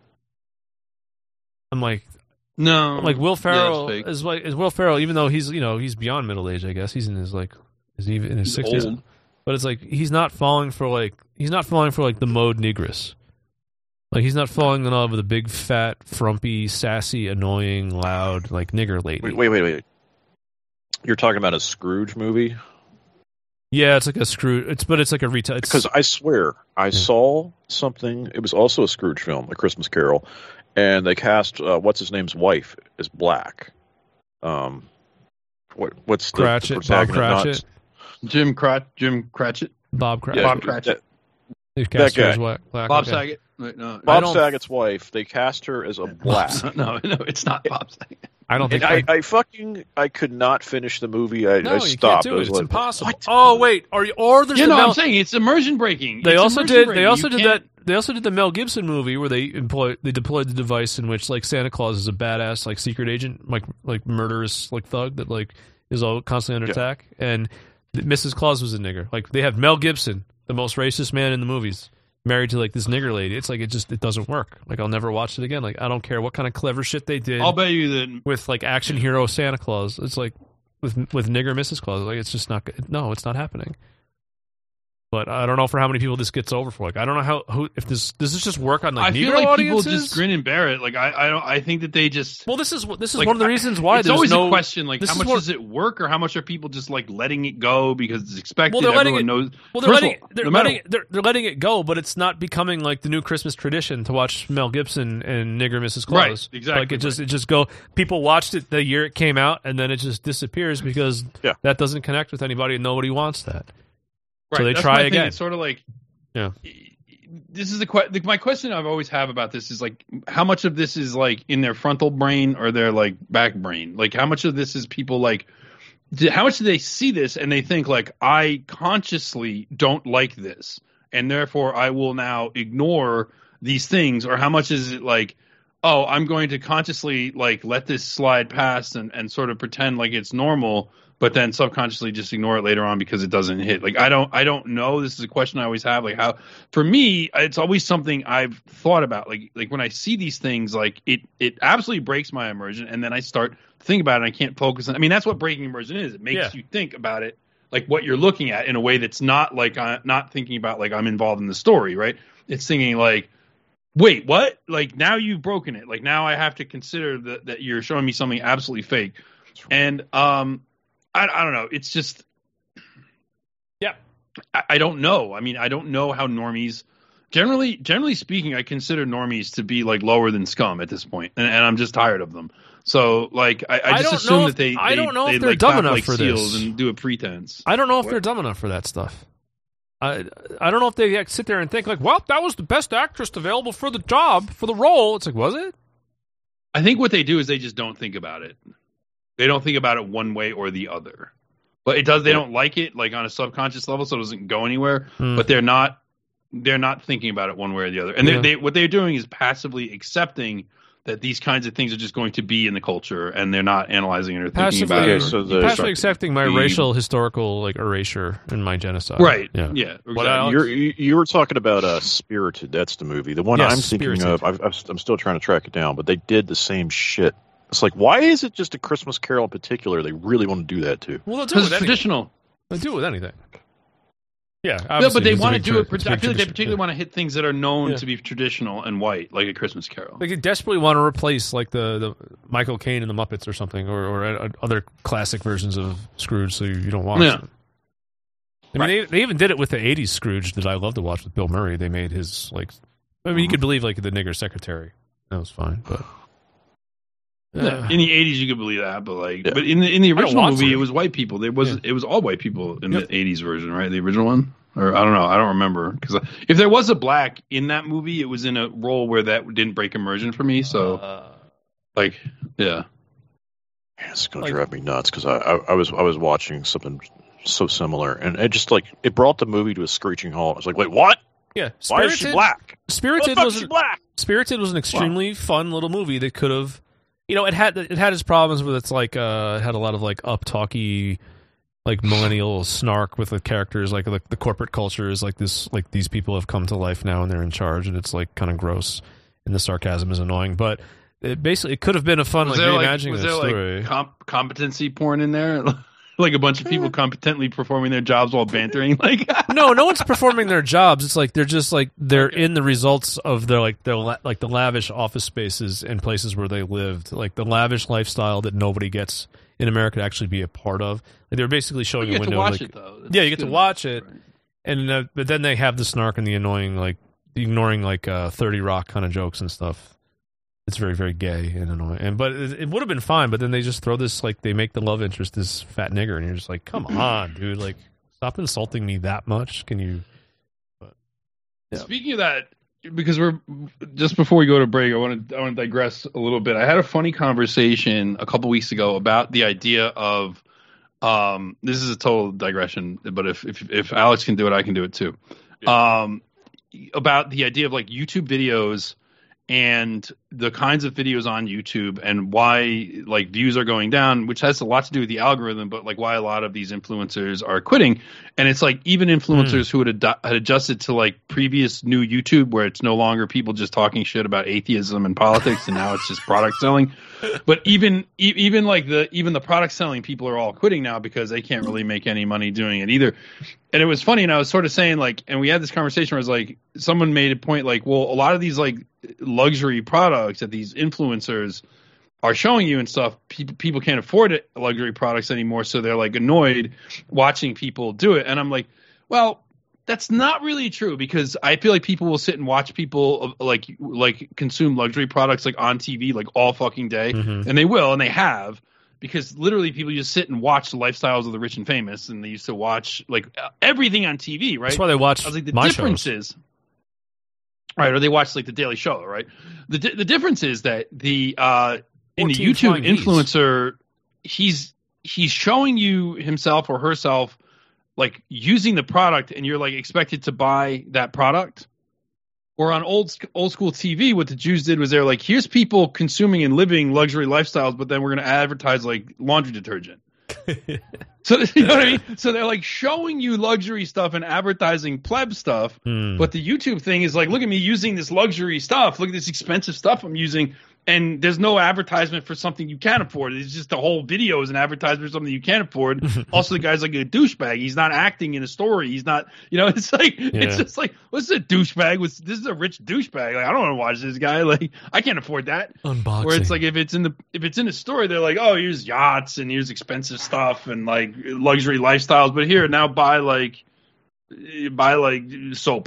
I'm like, No, like Will Yeah, Ferrell that's fake. is like is Will Ferrell, even though he's you know he's beyond middle age, I guess he's in his like is he in his He's sixties, old. but it's like he's not falling for like he's not falling for like the mode negress. Like he's not falling in love with a big fat frumpy sassy annoying loud like nigger lady. Wait, wait, wait, wait. You're talking about a Scrooge movie? Yeah, it's like a screw. It's but it's like a retail. It's, Because I swear, I saw something. It was also a Scrooge film, A Christmas Carol, and they cast uh, what's his name's wife as black. Um, what what's the, Cratchit, the Bob protagonist? Not- Cratchit, Jim Crat, Jim Cratchit, Bob Cratchit. yeah, Bob Cratchit. that- They've cast that her guy. as black. black, Bob okay. Saget. Wait, no, I Bob don't- Saget's wife. They cast her as a black. no, no, it's not Bob Saget. I I don't think I, I, I fucking I could not finish the movie. I, no, I you stopped. can't do I it. was It's like, impossible. what? Oh wait, are you? Or there's You the know, Mel, I'm saying it's immersion breaking. They It's also immersion did. breaking. They also You did can't- that. They also did the Mel Gibson movie where they employ they deployed the device in which like Santa Claus is a badass like secret agent, like like murderous like thug that like is all constantly under Yeah. attack, and Missus Claus was a nigger. Like they have Mel Gibson, the most racist man in the movies, married to like this nigger lady. It's like it just it doesn't work. Like I'll never watch it again. Like I don't care what kind of clever shit they did I'll bet you that with like action hero Santa Claus. It's like with with nigger Missus Claus. Like it's just not good. No, it's not happening. But I don't know for how many people this gets over for. Like I don't know how who if this does this just work on like I Negro feel like audiences? people just grin and bear it. Like I, I don't. I think that they just. Well, this is this is like, one of the reasons why it's there's always no a question. Like this how is much what- does it work, or how much are people just like letting it go because it's expected? Well, they're letting Everyone it. knows. Well, they're First letting of all, it, they're no matter- letting it, they're, they're letting it go, but it's not becoming like the new Christmas tradition to watch Mel Gibson and nigger Missus Claus. Right, exactly, Like it just right. it just go. People watched it the year it came out, and then it just disappears because Yeah. that doesn't connect with anybody, and nobody wants that. Right, So they that's try my thing. again. It's sort of like. Yeah. This is the que- the- my question I've always have about this is like how much of this is like in their frontal brain or their like back brain? Like how much of this is people like do, how much do they see this and they think like I consciously don't like this and therefore I will now ignore these things, or how much is it like oh I'm going to consciously like let this slide past and, and sort of pretend like it's normal, but then subconsciously just ignore it later on because it doesn't hit. Like I don't, I don't know. This is a question I always have. Like how, for me, it's always something I've thought about. Like, like when I see these things, like it, it absolutely breaks my immersion, and then I start to think about it. And I can't focus on. I mean, that's what breaking immersion is. It makes Yeah. you think about it, like what you're looking at, in a way that's not like uh, not thinking about like I'm involved in the story, right? It's thinking like, wait, what? Like now you've broken it. Like now I have to consider that that you're showing me something absolutely fake, and um. I, I don't know. It's just, Yeah. I, I don't know. I mean, I don't know how normies, generally, generally speaking, I consider normies to be like lower than scum at this point, and, and I'm just tired of them. So, like, I, I I just don't assume know that if- they, I they, don't know if they, they're like, dumb clap enough like for seals this. and do a pretense. I don't know if What? they're dumb enough for that stuff. I I don't know if they like, sit there and think like, well, that was the best actress available for the job for the role. It's like, was it? I think what they do is they just don't think about it. They don't think about it one way or the other. But it does. They don't like it, like on a subconscious level, so it doesn't go anywhere. Hmm. But they're not. They're not thinking about it one way or the other. And Yeah. they, they, what they're doing is passively accepting that these kinds of things are just going to be in the culture, and they're not analyzing it or thinking Passively, about it. Yeah, or so the- passively accepting my the- racial historical like erasure and my genocide. Right. Yeah. Yeah. What exactly. else? You're, you you were talking about uh, Spirited. That's the movie. The one Yes, I'm thinking Spirited. of, I've, I've, I'm still trying to track it down, but they did the same shit. It's like, why is it just a Christmas Carol in particular they really want to do that to? Well, they'll do it Because with it's anything. traditional. They'll do it with anything. Yeah, No, obviously, but they it's a want to big do tra- it. it's a I big feel like they tradition, particularly yeah. want to hit things that are known Yeah. to be traditional and white, like a Christmas Carol. Like they desperately want to replace like the, the Michael Caine and the Muppets or something, or, or uh, other classic versions of Scrooge, so you, you don't watch Yeah. it. I mean, they, they even did it with the eighties Scrooge that I love to watch with Bill Murray. They made his like, I mean, you could believe like the nigger secretary. That was fine, but Yeah. In the eighties, you could believe that, but like, Yeah. but in the in the don't original want movie, to. it was white people. There was Yeah. it was all white people in Yep. the eighties version, right? The original one, or I don't know, I don't remember because if there was a black in that movie, it was in a role where that didn't break immersion for me. So, uh, like, yeah, Man, it's gonna Like- drive me nuts because I, I, I was I was watching something so similar, and it just like it brought the movie to a screeching halt. I was like, wait, what? yeah, Why is she Spirited- black? Spirited Why the fuck was is she black? Spirited was an extremely fun little movie that could have, you know, it had it had its problems with its like uh it had a lot of like up talky like millennial snark with the characters, like like the corporate culture is like this, like these people have come to life now and they're in charge, and it's like kind of gross, and the sarcasm is annoying, but it basically it could have been a fun was like there like reimagining was of the there story. like comp- competency porn in there? Like a bunch of people competently performing their jobs while bantering, like no, no one's performing their jobs. It's like they're just like they're in the results of their like their la- like the lavish office spaces and places where they lived, like the lavish lifestyle that nobody gets in America to actually be a part of. Like they're basically showing you a get window. to watch like, it though. That's yeah, you get to good. watch it, Right. and uh, but then they have the snark and the annoying, like ignoring like uh, thirty Rock kind of jokes and stuff. It's very, very gay and annoying. And but it, it would have been fine. But then they just throw this like they make the love interest this fat nigger, and you're just like, come on, dude, like stop insulting me that much. Can you? But, yeah. Speaking of that, because we're just before we go to break, I want to I want to digress a little bit. I had a funny conversation a couple weeks ago about the idea of um this is a total digression, but if if if Alex can do it, I can do it too. Yeah. Um about the idea of like YouTube videos and the kinds of videos on YouTube and why like views are going down, which has a lot to do with the algorithm, but like why a lot of these influencers are quitting. And it's like even influencers mm. who had, ad- had adjusted to like previous new YouTube where it's no longer people just talking shit about atheism and politics and now it's just product selling. But even e- even like the even the product selling people are all quitting now because they can't really make any money doing it either. And it was funny, and I was sort of saying like, and we had this conversation where it was like someone made a point like, well, a lot of these like luxury products that these influencers are showing you and stuff, people people can't afford it, luxury products anymore, so they're like annoyed watching people do it. And I'm like, well, that's not really true because I feel like people will sit and watch people like like consume luxury products like on T V like all fucking day, mm-hmm. and they will, and they have. Because literally people just sit and watch the lifestyles of the rich and famous, and they used to watch like everything on T V, right? That's why they watch I was like, the my difference shows. is, right? Or they watch like the Daily Show, right? The the difference is that the uh, in the YouTube influencer, he's he's showing you himself or herself like using the product, and you're like expected to buy that product. Or on old old school T V, what the Jews did was they're like, here's people consuming and living luxury lifestyles, but then we're going to advertise like laundry detergent. So you know what I mean? So they're like showing you luxury stuff and advertising pleb stuff, mm. but the YouTube thing is like, look at me using this luxury stuff. Look at this expensive stuff I'm using. And there's no advertisement for something you can't afford. It's just the whole video is an advertisement for something you can't afford. Also, the guy's like a douchebag. He's not acting in a story. He's not, you know, it's like, yeah. it's just like, what's a douchebag? What's, this is a rich douchebag. Like, I don't want to watch this guy. Like, I can't afford that. Unboxing. Where it's like, if it's in the, if it's in the story, they're like, oh, here's yachts and here's expensive stuff and like luxury lifestyles. But here, now buy like, buy like soap.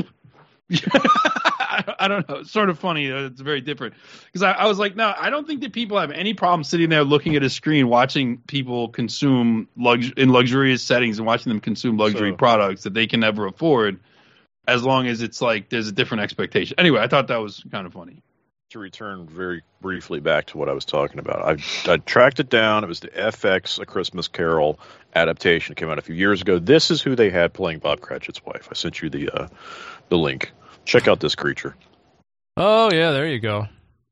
I don't know. It's sort of funny. It's very different because I, I was like, no, I don't think that people have any problem sitting there looking at a screen, watching people consume lux- in luxurious settings and watching them consume luxury so, products that they can never afford, as long as it's like there's a different expectation. Anyway, I thought that was kind of funny. To return very briefly back to what I was talking about, I, I tracked it down. It was the F X A Christmas Carol adaptation. It came out a few years ago. This is who they had playing Bob Cratchit's wife. I sent you the uh, the link. Check out this creature. Oh yeah, there you go.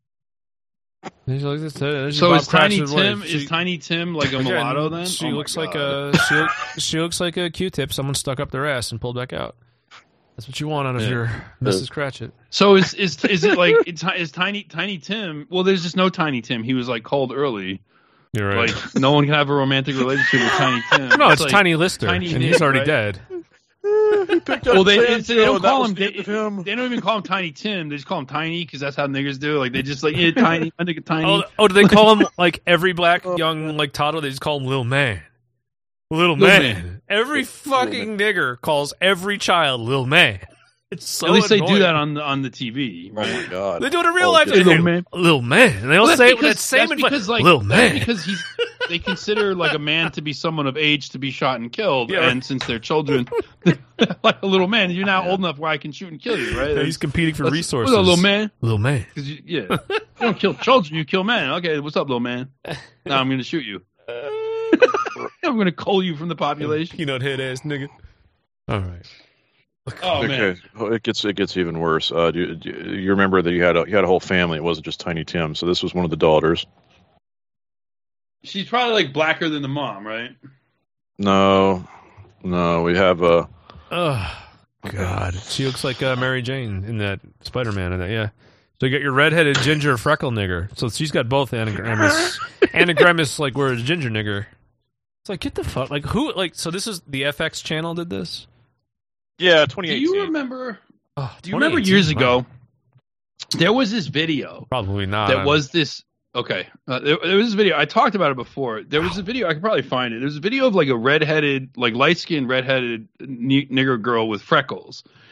Like so Bob is Tiny Tim she, is Tiny Tim like a mulatto then? She oh looks like a she, she looks like a Q-tip someone stuck up their ass and pulled back out. That's what you want out of yeah. your Missus Cratchit. So is is is it like it's is Tiny Tiny Tim? Well, there's just no Tiny Tim. He was like called early. You're right. Like no one can have a romantic relationship with Tiny Tim. No, it's, it's like Tiny Lister, Tiny and Nick, he's already right? dead. Well, they, they don't call him they, him. They don't even call him Tiny Tim. They just call him Tiny because that's how niggers do. Like they just like yeah, Tiny, I think Tiny. Oh, oh, do they call him like every black young like toddler? They just call him Little Man. Little, Little man. man. Every fucking nigger calls every child Little Man. It's so At least annoying. They do that on the on the T V. Right? Oh my god! They do it in real oh, life. Little man, little man. And they all well, say because, it with that same that's because, like, little man. Because he's they consider like a man to be someone of age to be shot and killed, yeah. and since they're children, like a little man, you're now old enough where I can shoot and kill you, right? Yeah, he's competing for Let's, resources. What's up, little man? Little man. You, yeah, you don't kill children, you kill men. Okay, what's up, little man? Now I'm going to shoot you. I'm going to cull you from the population. Peanut head ass nigga. All right. Oh okay. man, it gets it gets even worse. Uh, do, you, do you remember that you had a you had a whole family? It wasn't just Tiny Tim. So this was one of the daughters. She's probably like blacker than the mom, right? No, no. We have a. Oh God, she looks like uh, Mary Jane in that Spider-Man. In that, yeah. So you got your redheaded ginger freckle nigger. So she's got both anagrammas. Anagrammas like we're a ginger nigger. It's like get the fuck like who like so this is the F X channel did this. Yeah, twenty eighteen. Do you remember? Oh, do you remember years ago? There was this video. Probably not. That was this. Okay, uh, there, there was this video. I talked about it before. There was a video. I could probably find it. There was a video of like a redheaded, like light skinned redheaded n- nigger girl with freckles,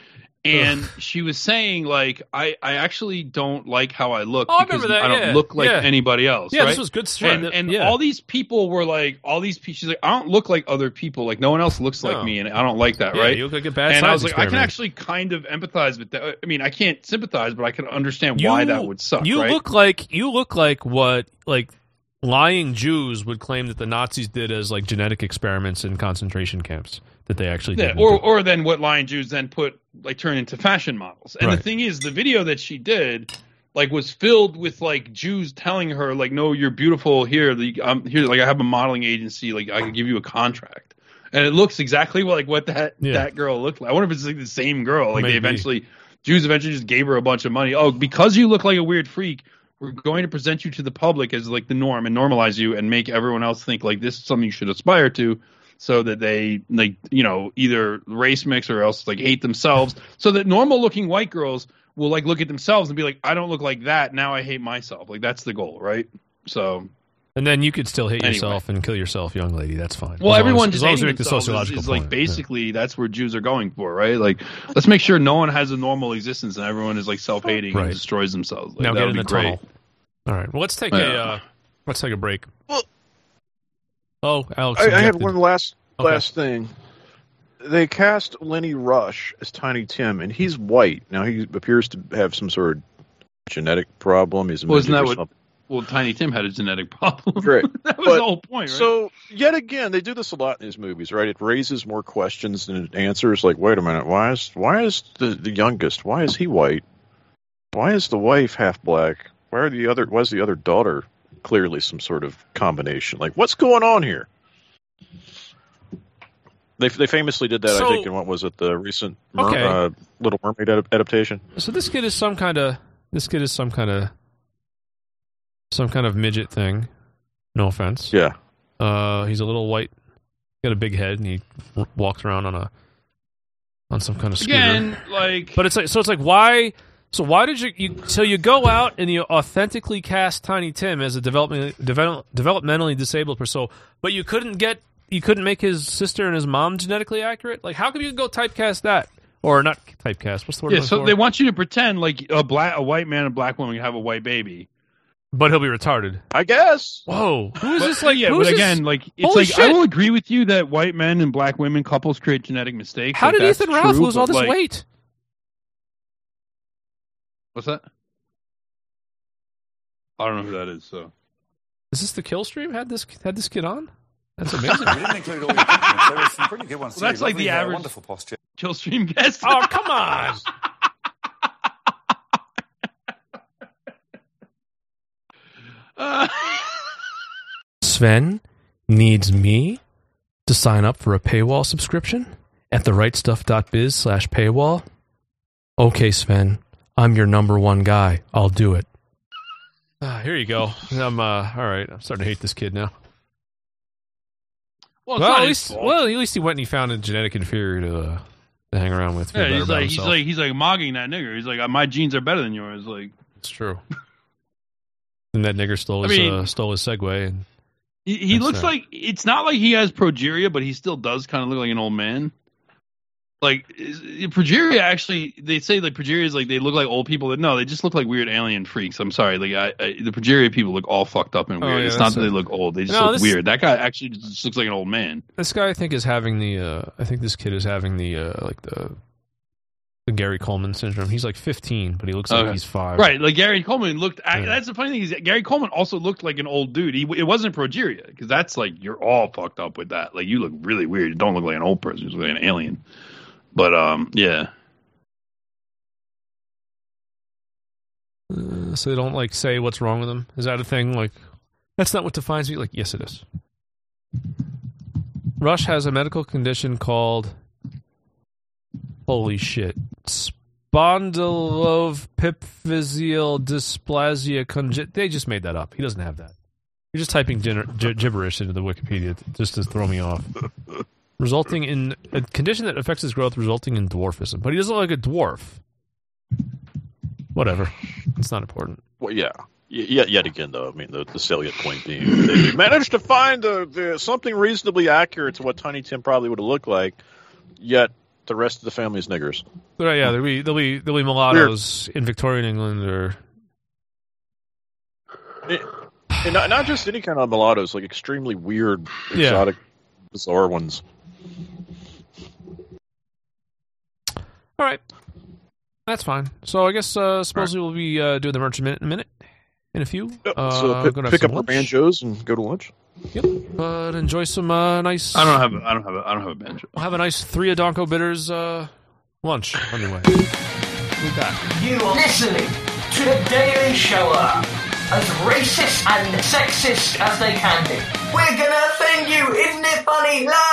And she was saying, like, I, I actually don't like how I look Oh, I because remember that, I don't yeah, look like yeah. anybody else. Yeah, right? this was good shit. And, and Yeah. all these people were like, all these people, she's like, I don't look like other people. Like, no one else looks like No. me, and I don't like that, Yeah, right? you look like a bad and I science was like, I can experiment. actually kind of empathize with that. I mean, I can't sympathize, but I can understand You- why that would suck, You right? look like you look like what like lying Jews would claim that the Nazis did as like genetic experiments in concentration camps that they actually Yeah, did. or or then what Lion Jews then put like turn into fashion models. And the Right. thing is, the video that she did like was filled with like Jews telling her like, no, you're beautiful here. The, um, here, like I have a modeling agency. Like I can give you a contract. And it looks exactly like what that Yeah. that girl looked like. I wonder if it's like the same girl. Like Maybe. they eventually Jews eventually just gave her a bunch of money. Oh, because you look like a weird freak, we're going to present you to the public as like the norm and normalize you and make everyone else think like this is something you should aspire to, so that they like you know either race mix or else like hate themselves, so that normal looking white girls will like look at themselves and be like, I don't look like that, now I hate myself. Like that's the goal, right? So and then you could still hate Anyway. yourself and kill yourself, young lady. That's fine. well, As long everyone as, just as long as you hating make the themselves sociological is, is like point. basically that's where Jews are going for, right? Like let's make sure no one has a normal existence and everyone is like self-hating Right. and destroys themselves. Like, Now that get would in the be great. tunnel. All right. Well, let's take a Yeah. uh, let's take a break. Well- oh, Alex. I, I have objected. one last Okay. last thing. They cast Lenny Rush as Tiny Tim, and he's white. Now he appears to have some sort of genetic problem. He's a Well, isn't midget that or what- something. Well, Tiny Tim had a genetic problem. Right. That was But- the whole point, right? So yet again, they do this a lot in these movies, right? It raises more questions than it answers. Like, wait a minute, why is why is the, the youngest? Why is he white? Why is the wife half black? Why are the other? Why is the other daughter clearly some sort of combination? Like, what's going on here? They they famously did that, So- I think, in what was it, the recent Mer- Okay. uh, Little Mermaid adap- adaptation? So this kid is some kind of this kid is some kind of some kind of midget thing. No offense. Yeah. Uh, he's a little white. Got a big head, and he r- walks around on a on some kind of scooter. Again, like, But it's like so. It's like why? So why did you, you? So you go out and you authentically cast Tiny Tim as a development, develop, developmentally disabled person, but you couldn't get you couldn't make his sister and his mom genetically accurate. Like how come you go typecast that or not typecast? What's the word? yeah. I'm So looking they for? want you to pretend like a black, a white man and a black woman can have a white baby. But he'll be retarded. I guess. Whoa, who is But, this? Like, yeah, who's but this- again, like it's Holy like I shit. will agree with you that white men and black women couples create genetic mistakes. How like, did that's Ethan Ralph true, lose all but, this like- weight? What's that? I don't know who that is. So Is this the kill stream? Had this had this kid on? That's amazing. We didn't include all your compliments. There were some pretty good ones. Well, that's too. like Lovely the hair, average- Wonderful posture. kill stream guest. Oh come on! Uh, Sven needs me to sign up for a paywall subscription at therightstuff.biz slash paywall. Okay, Sven, I'm your number one guy. I'll do it. Ah, here you go. I'm uh, all right. I'm starting to hate this kid now. well, it's Well, not at his least, fault. well, at least he went and he found a genetic inferior to, uh, to hang around with. Feel yeah, better he's about like he's himself. like he's like mogging that nigger. He's like, my genes are better than yours. Like It's true. And that nigger stole I his mean- uh, stole his Segway. And he, he That's looks sad. like it's not like he has progeria, but he still does kind of look like an old man. Like is, progeria, actually, they say like progeria is like they look like old people. No, they just look like weird alien freaks. I'm sorry, like I, I, the progeria people look all fucked up and Oh, weird. yeah, it's not that's that they it. look old; they just No, look this- weird. That guy actually just looks like an old man. this guy, I think, is having the. Uh, I think this kid is having the uh, like the the Gary Coleman syndrome. He's like fifteen, but he looks like Okay. he's five. Right, like Gary Coleman looked. Yeah. That's the funny thing is that Gary Coleman also looked like an old dude. He it wasn't progeria because that's like you're all fucked up with that. Like you look really weird. You don't look like an old person. You look like an alien. But um, yeah. Uh, so they don't like say what's wrong with him. Is that a thing? Like that's not what defines me. Like yes, it is. Rush has a medical condition called. Holy shit. Spondylopiphyseal dysplasia congenital. They just made that up. He doesn't have that. You're just typing gin- gi- gibberish into the Wikipedia t- just to throw me off. Resulting in a condition that affects his growth, resulting in dwarfism. But he doesn't look like a dwarf. Whatever. It's not important. Well, yeah. Y- Yet, yet again, though, I mean, the, the salient point being they managed to find the, the, something reasonably accurate to what Tiny Tim probably would have looked like, yet The rest of the family is niggers. But, uh, yeah, there'll be there'll be there'll be mulattoes Weird. in Victorian England, or it, and not not just any kind of mulattoes, like extremely weird, exotic, yeah. bizarre ones. All right, that's fine. So I guess uh, supposedly right. we'll be uh, doing the merch in a minute. In a minute. In a few. Yep. Uh, so pick, pick up lunch. our banjos and go to lunch. Yep. But enjoy some uh, nice. I don't have. A, I don't have. A, I don't have a banjo. We'll have a nice three Adonko Bitters uh, lunch anyway. With that. You are listening to the Daily Shower, as racist and sexist as they can be. We're gonna offend you, isn't it funny? La